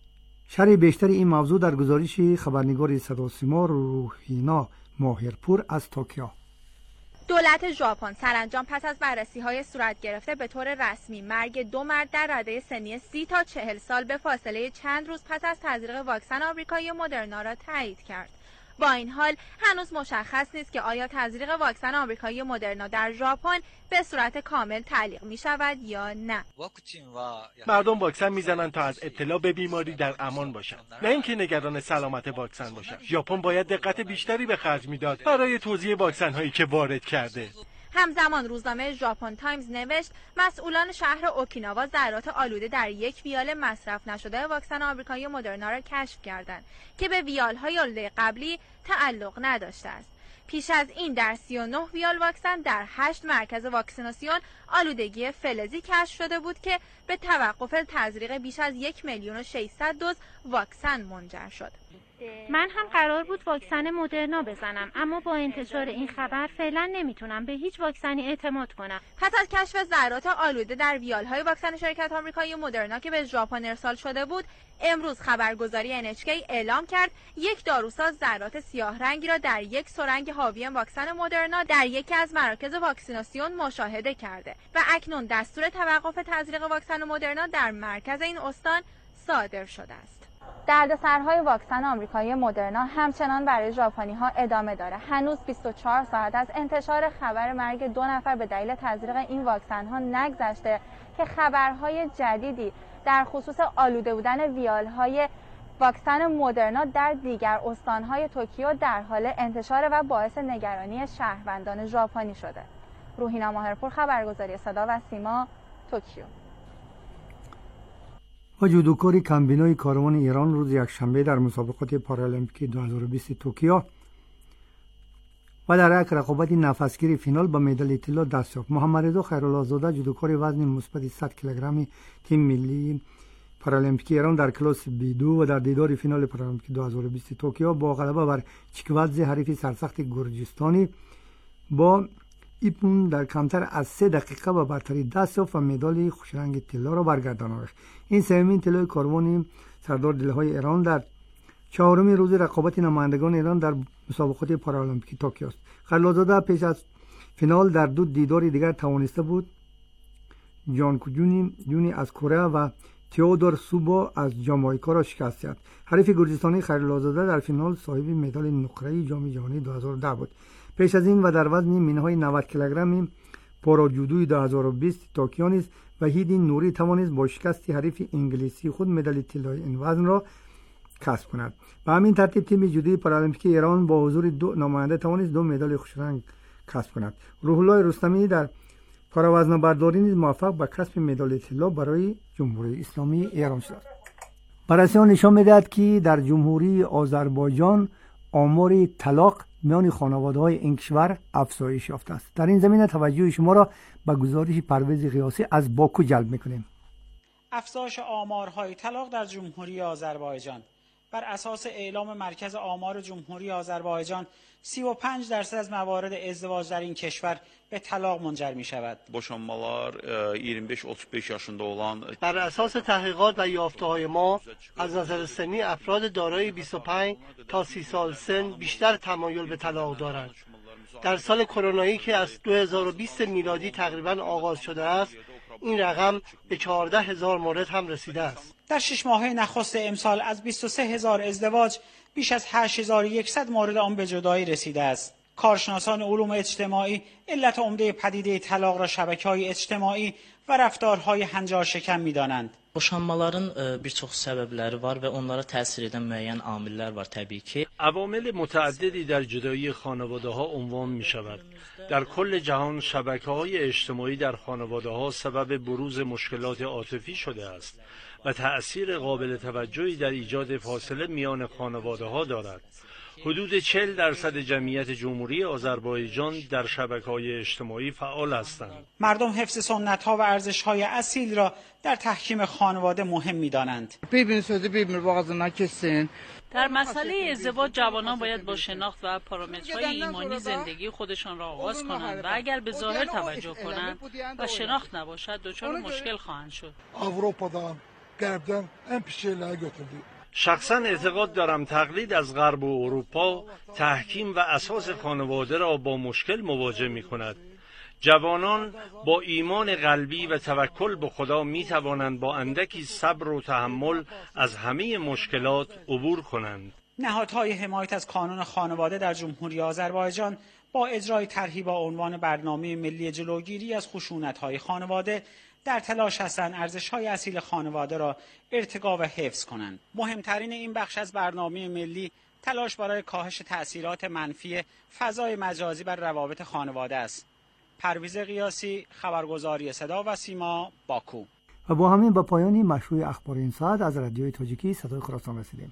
شرح بیشتر این موضوع در گزارش خبرنگار صدا و سیما روحینا ماهرپور از توکیو. دولت ژاپن سرانجام پس از بررسی‌های صورت گرفته به طور رسمی مرگ دو مرد در رده سنی سی تا چهل سال به فاصله چند روز پس از تزریق واکسن آمریکایی مدرنا را تایید کرد. با این حال هنوز مشخص نیست که آیا تزریق واکسن آمریکایی مدرنا در ژاپن به صورت کامل تعلیق می شود یا نه. مردم واکسن میزنن تا از ابتلا به بیماری در امان باشند، نه اینکه نگران سلامت واکسن باشند. ژاپن باید دقت بیشتری به خرج میداد برای توزیع واکسن هایی که وارد کرده. همزمان روزنامه ژاپن تایمز نوشت مسئولان شهر اوکیناوا ذرات آلوده در یک ویال مصرف نشده واکسن آمریکایی مدرنا را کشف کردند که به ویال‌های آلوده قبلی تعلق نداشته است. پیش از این در سی و نه ویال واکسن در هشت مرکز واکسیناسیون آلودگی فلزی کشف شده بود که به توقف تزریق بیش از یک میلیون و ششصد دوز واکسن منجر شد. من هم قرار بود واکسن مدرنا بزنم، اما با انتشار این خبر فعلا نمیتونم به هیچ واکسنی اعتماد کنم. پس از کشف ذرات آلوده در ویال‌های واکسن شرکت آمریکایی مدرنا که به ژاپن ارسال شده بود، امروز خبرگزاری ان اچ کی اعلام کرد یک داروساز ذرات سیاه رنگی را در یک سرنگ حاوی واکسن مدرنا در یکی از مراکز واکسیناسیون مشاهده کرده و اکنون دستور توقف تزریق واکسن مدرنا در مرکز این استان صادر شده است. دردسرهای واکسن آمریکایی مدرنا همچنان برای ژاپنی‌ها ادامه داره. هنوز بیست و چهار ساعت از انتشار خبر مرگ دو نفر به دلیل تزریق این واکسن‌ها نگذشته که خبرهای جدیدی در خصوص آلوده بودن ویال‌های واکسن مدرنا در دیگر استان‌های توکیو در حال انتشار و باعث نگرانی شهروندان ژاپنی شده. روحینا ماهرپور، خبرگزاری صدا و سیما، توکیو. و جودوکاری کمبینای کاروان ایران روز یکشنبه در مسابقات پارالمپیک دو هزار و بیست توکیو و در یک رقابت نفسگیری فینال با مدال طلا دست یافت. محمد رضا خیرالله زاده جودوکار وزن مثبت صد کیلوگرمی تیم ملی پارالمپیک ایران در کلاس بی دو و در دیدار فینال پارالمپیک دو هزار و بیست توکیو با غلبه بر چیکوادزه حریف سرسخت گرجستانی با ایپون در کمتر از سه دقیقه با برتری دست یافت و مدال خوشرنگ طلا را برگرداند. این سومین طلای کاروان سردار دلهای ایران در چهارمین روز رقابت نمایندگان ایران در مسابقات پارالمپیک توکیو است. خیرالله‌زاده پیش از فینال در دو دیدار دیگر توانسته بود جانکو جونی جونی از کره و تئودور سوبا از جامائیکا را شکست داد. حریف گرجستانی خیرالله‌زاده در فینال صاحب مدال نقره‌ای جام جهانی دو هزار و ده بود. پیش از این و در وزن مینهای نود کیلوگرم پاراجودوی دو هزار و بیست توکیو نیز وحید نوری توانست با شکست حریف انگلیسی خود مدال طلای این وزن را کسب کند. به همین ترتیب تیم جودوی پارالمپیک ایران با حضور دو نماینده توانست دو مدال خوشرنگ کسب کند. روح الله رستمی در پاراوزنه‌برداری نیز موفق به کسب مدال طلا برای جمهوری اسلامی ایران شد. بررسی نشان می‌دهد که در جمهوری آذربایجان آمار طلاق میان خانواده‌های این کشور افزایش یافته است. در این زمینه توجه شما را به گزارش پرویز قیاسی از باکو جلب می‌کنیم. افزایش آمارهای طلاق در جمهوری آذربایجان بر اساس اعلام مرکز آمار جمهوری آذربایجان سی و پنج درصد از موارد ازدواج در این کشور به طلاق منجر می شود. Boşanmalar بیست و پنج otuz beş yaşında olan بر اساس تحقیقات و یافته‌های ما از نظر سنی افراد دارای بیست و پنج تا سی سال سن بیشتر تمایل به طلاق دارند. در سال کرونایی که از دو هزار و بیست میلادی تقریباً آغاز شده است، این رقم به چهارده هزار مورد هم رسیده است. در شش ماهه نخست امسال از بیست و سه هزار ازدواج بیش از هشت هزار و صد مورد آن به جدایی رسیده است. کارشناسان علوم اجتماعی علت عمده پدیده طلاق را شبکه‌های اجتماعی و رفتارهای هنجار شکن می‌دانند. Boşanmaların bir çox səbəbləri var və onlara təsir edən müəyyən amillər var təbii ki. عوامل متعددی در جدایی خانواده‌ها عنوان می‌شود. در کل جهان شبکه‌های اجتماعی در خانواده‌ها سبب بروز مشکلات عاطفی شده است و تأثیر قابل توجهی در ایجاد فاصله میان خانواده‌ها دارد. حدود چهل درصد جمعیت جمهوری آذربایجان در شبکه‌های اجتماعی فعال هستند. مردم حفظ سنت‌ها و ارزش‌های اصیل را در تحکیم خانواده مهم می‌دانند. ببین سوزی ببین boğazından kessin. در مسئله ازدواج جوانان باید با شناخت و پارامترهای ایمانی زندگی خودشان را آغاز کنند و اگر به ظاهر توجه کنند و شناخت نباشد دچار مشکل خواهند شد. Avrupa'dan, G'arbden en pis şeyleri götürdü. شخصا اعتقاد دارم تقلید از غرب و اروپا تحکیم و اساس خانواده را با مشکل مواجه می کند. جوانان با ایمان قلبی و توکل به خدا می توانند با اندکی صبر و تحمل از همه مشکلات عبور کنند. نهادهای حمایت از قانون خانواده در جمهوری آذربایجان با اجرای طرحی با عنوان برنامه ملی جلوگیری از خشونت‌های خانواده در تلاش هستند ارزش‌های اصیل خانواده را ارتقا و حفظ کنند. مهمترین این بخش از برنامه ملی تلاش برای کاهش تأثیرات منفی فضای مجازی بر روابط خانواده است. پرویز قیاسی، خبرگزاری صدا و سیما، باکو. و با همین به پایانی مشروع اخبار این ساعت از رادیوی تاجیکی صدای خراسان رسیدیم.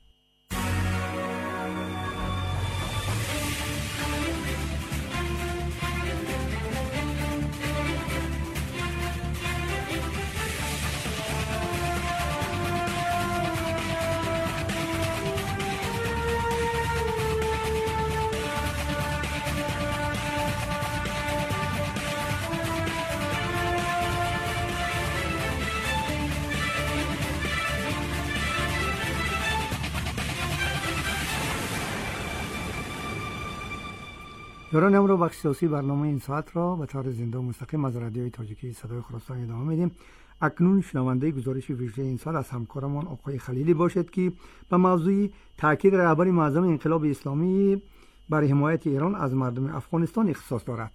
یاران امرو بخش سیاسی برنامه این ساعت را به طور زنده و مستقیم از رادیوی تاجیکی صدای خراسان ادامه میدیم. اکنون شنونده گزارش ویژه این سال از همکارمان آقای خلیلی باشد که به موضوع تاکید رهبر معظم انقلاب اسلامی بر حمایت ایران از مردم افغانستان اختصاص دارد.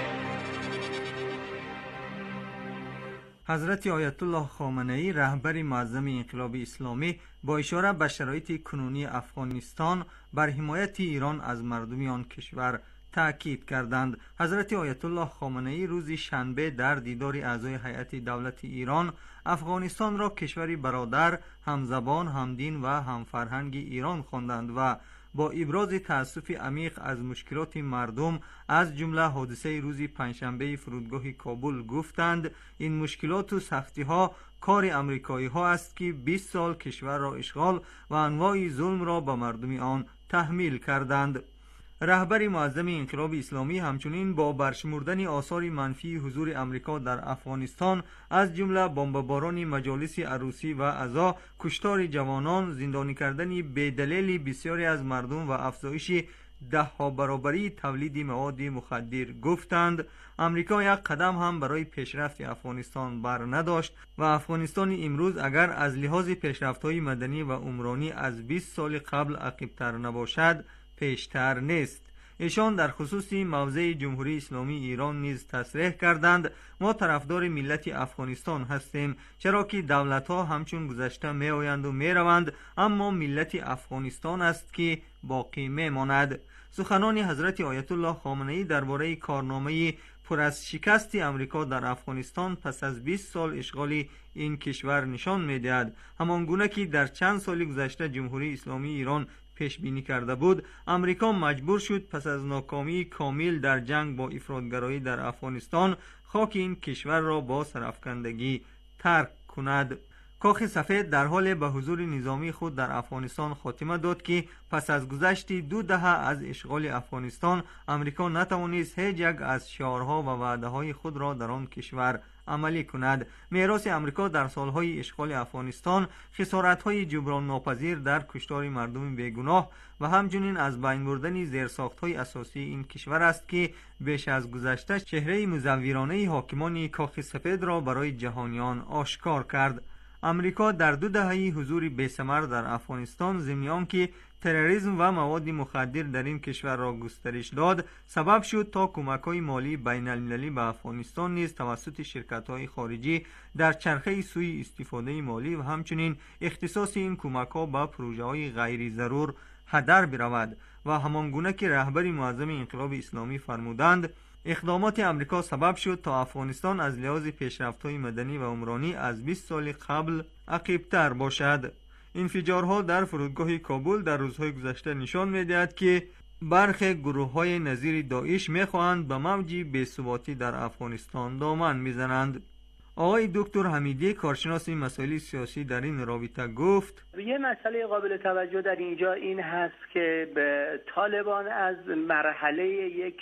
حضرت آیت الله خامنه‌ای رهبر معظم انقلاب اسلامی با اشاره به شرایط کنونی افغانستان بر حمایت ایران از مردم آن کشور تأکید کردند. حضرت آیت الله خامنه‌ای روز شنبه در دیدار اعضای هیئت دولت ایران افغانستان را کشوری برادر، همزبان، همدین و همفرهنگ ایران خواندند و با ابراز تأسف عمیق از مشکلات مردم از جمله حادثه روز پنجشنبه فرودگاه کابل گفتند این مشکلات و سختی ها کار امریکایی ها است که بیست سال کشور را اشغال و انواع ظلم را به مردم آن تحمیل کردند. رهبر معظم انقلاب اسلامی همچنین با برشمردن آثار منفی حضور امریکا در افغانستان از جمله بمباران مجالس عروسی و عزا، کشتار جوانان، زندانی کردن بدلیل بسیاری از مردم و افزایش ده ها برابری تولید مواد مخدر گفتند امریکا یک قدم هم برای پیشرفت افغانستان بر نداشت و افغانستان امروز اگر از لحاظ پیشرفت‌های مدنی و عمرانی از بیست سال قبل عقب‌تر نباشد پیشتر نیست. ایشان در خصوص موضع جمهوری اسلامی ایران نیز تصریح کردند ما طرفدار ملت افغانستان هستیم، چرا که دولت‌ها همچون گذشته می آیند و می روند، اما ملت افغانستان است که باقی می ماند. سخنان حضرت آیت الله خامنه‌ای درباره کارنامه پر از شکست امریکا در افغانستان پس از بیست سال اشغال این کشور نشان می‌دهد همان گونه که در چند سال گذشته جمهوری اسلامی ایران پیش بینی کرده بود، امریکا مجبور شد پس از ناکامی کامل در جنگ با افراطگرایی در افغانستان خاک این کشور را با سرافکندگی ترک کند. کاخ سفید در حال به حضور نظامی خود در افغانستان خاتمه داد که پس از گذشت دو دهه از اشغال افغانستان امریکا نتوانست هیچ یک از شعارها و وعده‌های خود را در آن کشور عملی کند. میراث امریکا در سالهای اشغال افغانستان خسارت‌های جبران ناپذیر در کشتار مردم بیگناه و همچنین از بین بردن زیرساخت‌های اساسی این کشور است که بیش از گذشته چهره مزورانه حاکمان کاخ سفید را برای جهانیان آشکار کرد. امریکا در دو دهه حضور بی‌ثمر در افغانستان ضمن که تروریسم و مواد مخدر در این کشور را گسترش داد سبب شد تا کمک‌های مالی بین المللی به افغانستان نیز توسط شرکت‌های خارجی در چرخه سوی استفاده مالی و همچنین اختصاص این کمک‌ها به پروژه‌های غیر ضرور هدر برود و همان گونه که رهبر معظم انقلاب اسلامی فرمودند اقدامات امریکا سبب شد تا افغانستان از لحاظ پیشرفت‌های مدنی و عمرانی از بیست سال قبل عقب‌تر باشد. انفجارها در فرودگاه کابل در روزهای گذشته نشان می‌دهد که برخی گروه‌های نظیر داعش می‌خواهند به موج بی‌ثباتی در افغانستان دامن می‌زنند. آقای دکتر حمیدی کارشناس مسائل سیاسی در این رابطه گفت یه مسئله قابل توجه در اینجا این هست که به طالبان از مرحله یک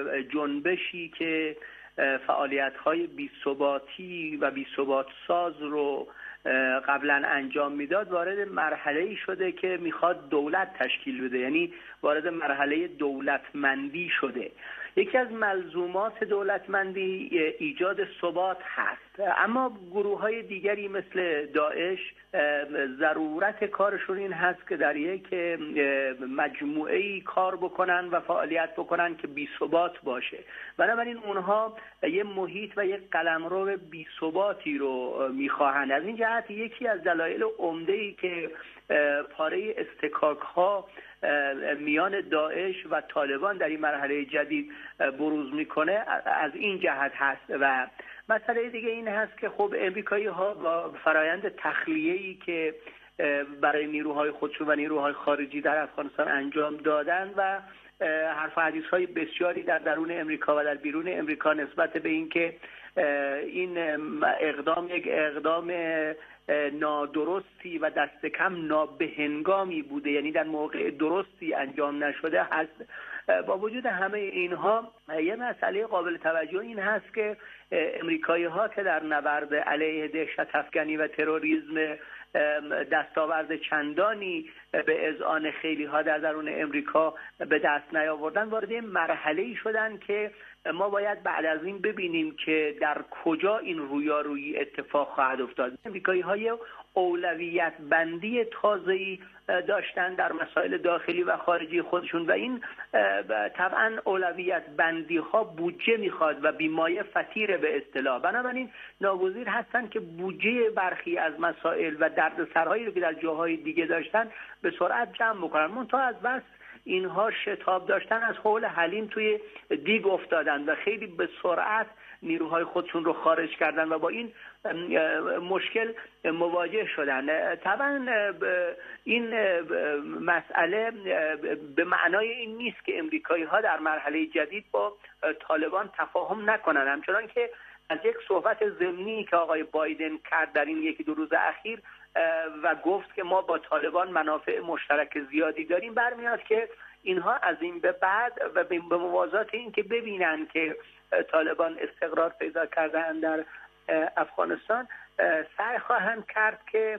جنبشی که فعالیت‌های بی‌ثباتی و بی‌ثبات ساز رو قبلا انجام میداد وارد مرحله‌ای شده که میخواد دولت تشکیل بده، یعنی وارد مرحله دولتمندی شده. یکی از ملزومات دولتمندی ایجاد ثبات هست، اما گروه‌های دیگری مثل داعش ضرورت کارشون این هست که در یک مجموعه‌ای کار بکنن و فعالیت بکنن که بی ثبات باشه. بنابراین اونها یه محیط و یک قلمرو بی ثباتی رو میخواهند. از این جهت یکی از دلایل عمده‌ای که پاره استکاک‌ها میان داعش و طالبان در این مرحله جدید بروز میکنه از این جهت هست. و مسئله دیگه این هست که خب امریکایی ها با فرایند تخلیه‌ای که برای نیروهای خودشون و نیروهای خارجی در افغانستان انجام دادن و حرف و حدیث های بسیاری در درون امریکا و در بیرون امریکا نسبت به این که این اقدام یک اقدام نادرستی و دست کم نابهنگامی بوده، یعنی در موقع درستی انجام نشده هست. با وجود همه اینها یه مسئله قابل توجه این هست که امریکایی ها که در نبرد علیه دهشت افکنی و تروریسم دستاورد چندانی به اذعان خیلی ها در درون امریکا به دست نیاوردن، وارد مرحله‌ای شدن که ما باید بعد از این ببینیم که در کجا این رویارویی اتفاق خواهد افتاد. امریکایی های اولویت بندی تازه‌ای داشتن در مسائل داخلی و خارجی خودشون و این طبعا اولویت بندی ها بودجه میخواد و بیمایه فطیره به اصطلاح. بنابراین ناگزیر هستن که بودجه برخی از مسائل و دردسرهایی رو که در جاهای دیگه داشتن به سرعت جمع بکنن. منتها از بس اینها شتاب داشتن از حول حلیم توی دیگ افتادن و خیلی به سرعت نیروهای خودشون رو خارج کردن و با این مشکل مواجه شدن. طبعا این مسئله به معنای این نیست که امریکایی ها در مرحله جدید با طالبان تفاهم نکنن، همچنان که از یک صحبت ضمنی که آقای بایدن کرد در این یکی دو روز اخیر و گفت که ما با طالبان منافع مشترک زیادی داریم، برمیاد که اینها از این به بعد و به موازات این که ببینن که طالبان استقرار پیدا کردن در افغانستان سعی خواهند کرد که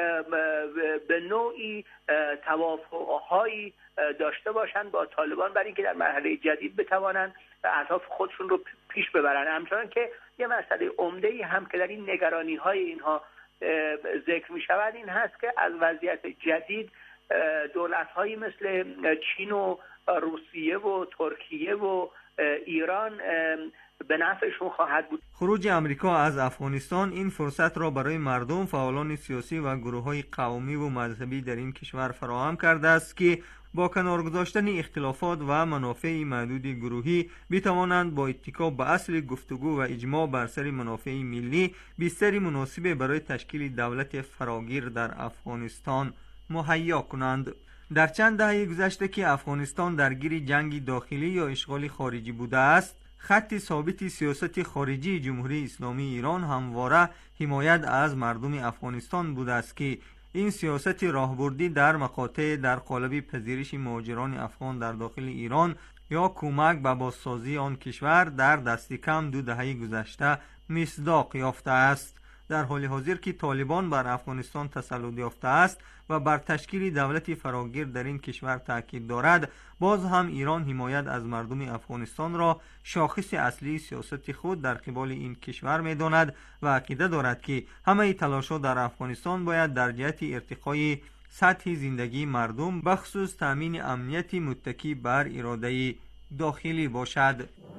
به نوعی توافق‌هایی داشته باشند با طالبان برای اینکه در مرحله جدید بتوانند اهداف خودشون رو پیش ببرن. همچنان که یه مسئله عمده‌ای هم که در این نگرانی‌های اینها ذکر می شود این هست که از وضعیت جدید دولت‌هایی مثل چین و روسیه و ترکیه و ایران به نفعشون خواهد بود. خروج امریکا از افغانستان این فرصت را برای مردم، فعالان سیاسی و گروه‌های قومی و مذهبی در این کشور فراهم کرده است که با کنار گذاشتن اختلافات و منافع محدود گروهی بتوانند با اتکا به اصل گفتگو و اجماع بر سر منافع ملی بستری مناسب برای تشکیل دولت فراگیر در افغانستان مهیا کنند. در چند دهه گذشته که افغانستان درگیر جنگ داخلی یا اشغال خارجی بوده است، خط ثابت سیاست خارجی جمهوری اسلامی ایران همواره حمایت از مردم افغانستان بوده است که این سیاست راهبردی در مقاطع در قالب پذیرش مهاجران افغان در داخل ایران یا کمک به بازسازی آن کشور در دست کم دو دهه گذشته مصداق یافته است. در حال حاضر که طالبان بر افغانستان تسلط یافته است و بر تشکیل دولتی فراگیر در این کشور تاکید دارد، باز هم ایران حمایت از مردم افغانستان را شاخص اصلی سیاست خود در قبال این کشور می‌داند و عقیده دارد که همه تلاش‌ها در افغانستان باید در جهت ارتقای سطح زندگی مردم بخصوص تامین امنیت متکی بر اراده داخلی باشد.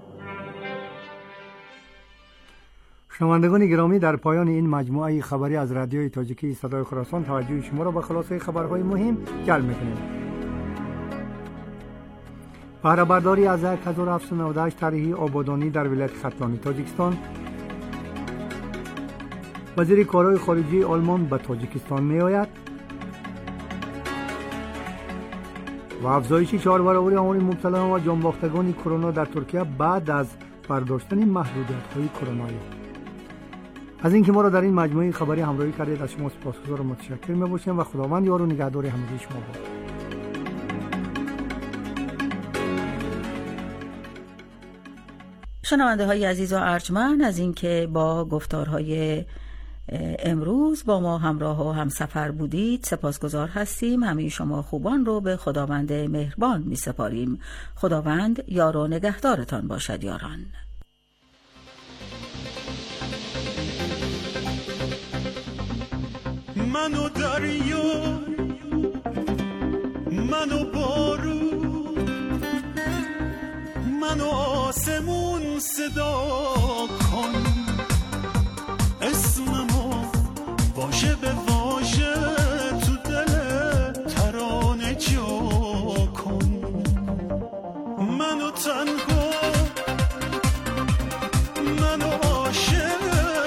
شنوندگان گرامی، در پایان این مجموعه خبری از رادیوی تاجیکی صدای خراسان توجه شما را به خلاصه خبرهای مهم جلب می‌کنیم. بهره برداری از هزار و هفتصد و نود و هشت طرحی آبادانی در ولایت ختلانی تاجیکستان. وزیر کارهای خارجه آلمان به تاجیکستان می‌آید و افزایش چهار برابری آمار مبتلایان و جانباختگان کرونا در ترکیه بعد از برداشتن محدودیت‌های کرونایی. از اینکه ما را در این مجموعه خبری همراهی کردید از شما سپاسگزار و متشکر می‌باشیم و خداوند یار و نگهدار همگی شما باد. شنونده های عزیز و ارجمند، از اینکه با گفتارهای امروز با ما همراه و همسفر بودید. سپاسگزار هستیم. همه شما خوبان رو به خداوند مهربان می سپاریم. خداوند یار و نگهدارتان باشد یاران. منو دریا، منو بارون، منو آسمون صدا کن، اسممو واژه به واژه تو دل ترانه جا کن. منو تنها، منو عاشق،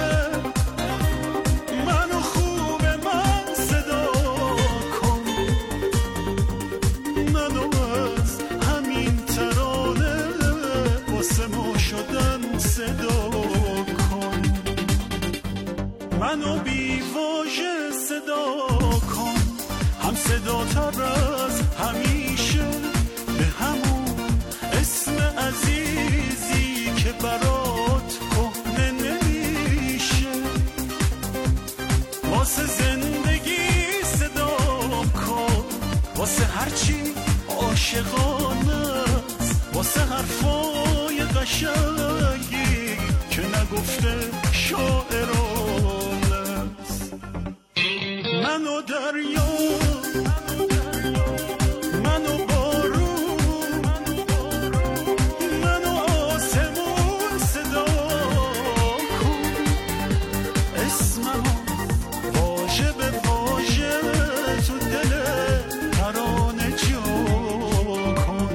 منو خوب من صدا کن، منو از همین ترانه واسه ما شدن صدا کن. منو بی واژه صدا کن، هم صدا تر از همیشه، به همون اسم عزیزی که برات کهنه نمیشه. واسه زندگی صدا کن، واسه هرچی عاشقانه است، واسه حرفای قشنگی که نگفته شاعرانه است. منو دریا، منو بارون، منو آسمون صدا کن، اسممو واژه به واژه تو دل ترانه جا کن.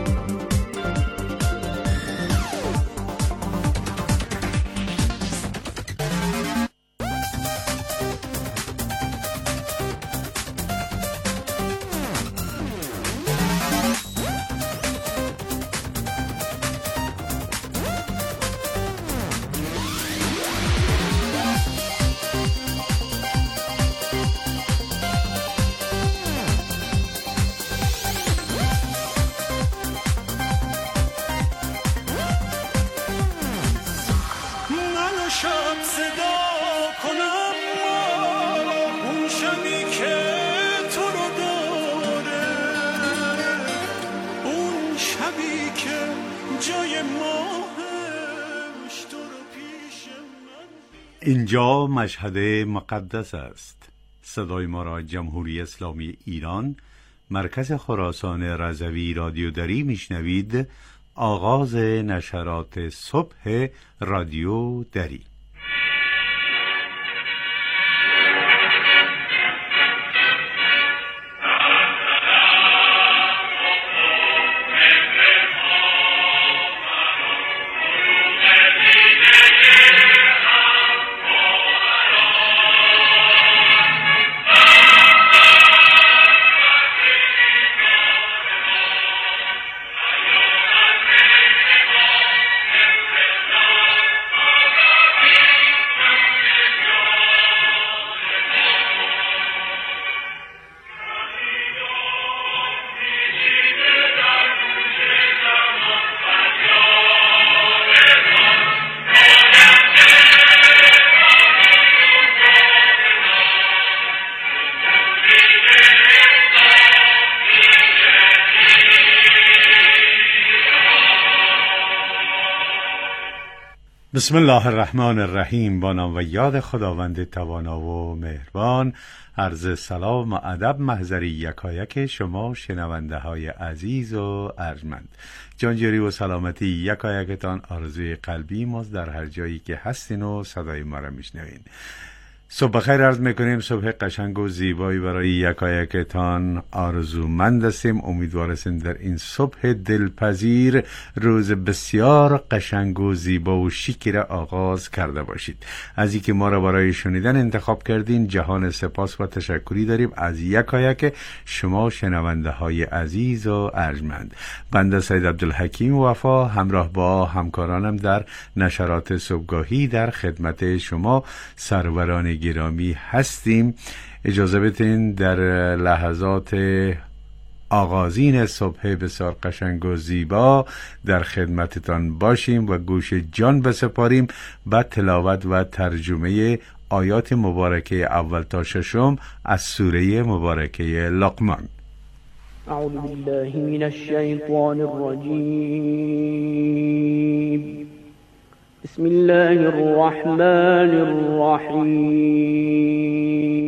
منو شب صدا کنم، اون شبی که تو رو داره، اون شبی که جای ماهش تو رو پیش من. اینجا مشهد مقدس است. صدای ما را جمهوری اسلامی ایران، مرکز خراسان رضوی رادیو دری میشنوید. آغاز نشرات صبح رادیو دری. بسم الله الرحمن الرحیم. با نام و یاد خداوند توانا و مهربان. عرض سلام و ادب محضر یکایک شما شنونده های عزیز و ارجمند. جانجوری و سلامتی یکایکتان آرزوی قلبی ماست در هر جایی که هستین و صدای ما را میشنوین. صبح بخیر عرض میکنیم. صبح قشنگ و زیبایی برای یکایکتان آرزومند هستیم. امیدوار هستیم در این صبح دلپذیر روز بسیار قشنگ و زیبا و شیکی را آغاز کرده باشید. از اینکه ما را برای شنیدن انتخاب کردین جهان سپاس و تشکری داریم از یکایک شما شنونده های عزیز و ارجمند. بنده سید عبدالحکیم وفا همراه با همکارانم در نشرات صبحگاهی در خدمت شما سروران گرامی هستیم. اجازه بدین در لحظات آغازین صبح بسیار قشنگ و زیبا در خدمتتان باشیم و گوش جان بسپاریم به تلاوت و ترجمه آیات مبارکه اول تا ششم از سوره مبارکه لقمان. اعوذ بالله من الشیطان الرجیم. بسم الله الرحمن الرحیم.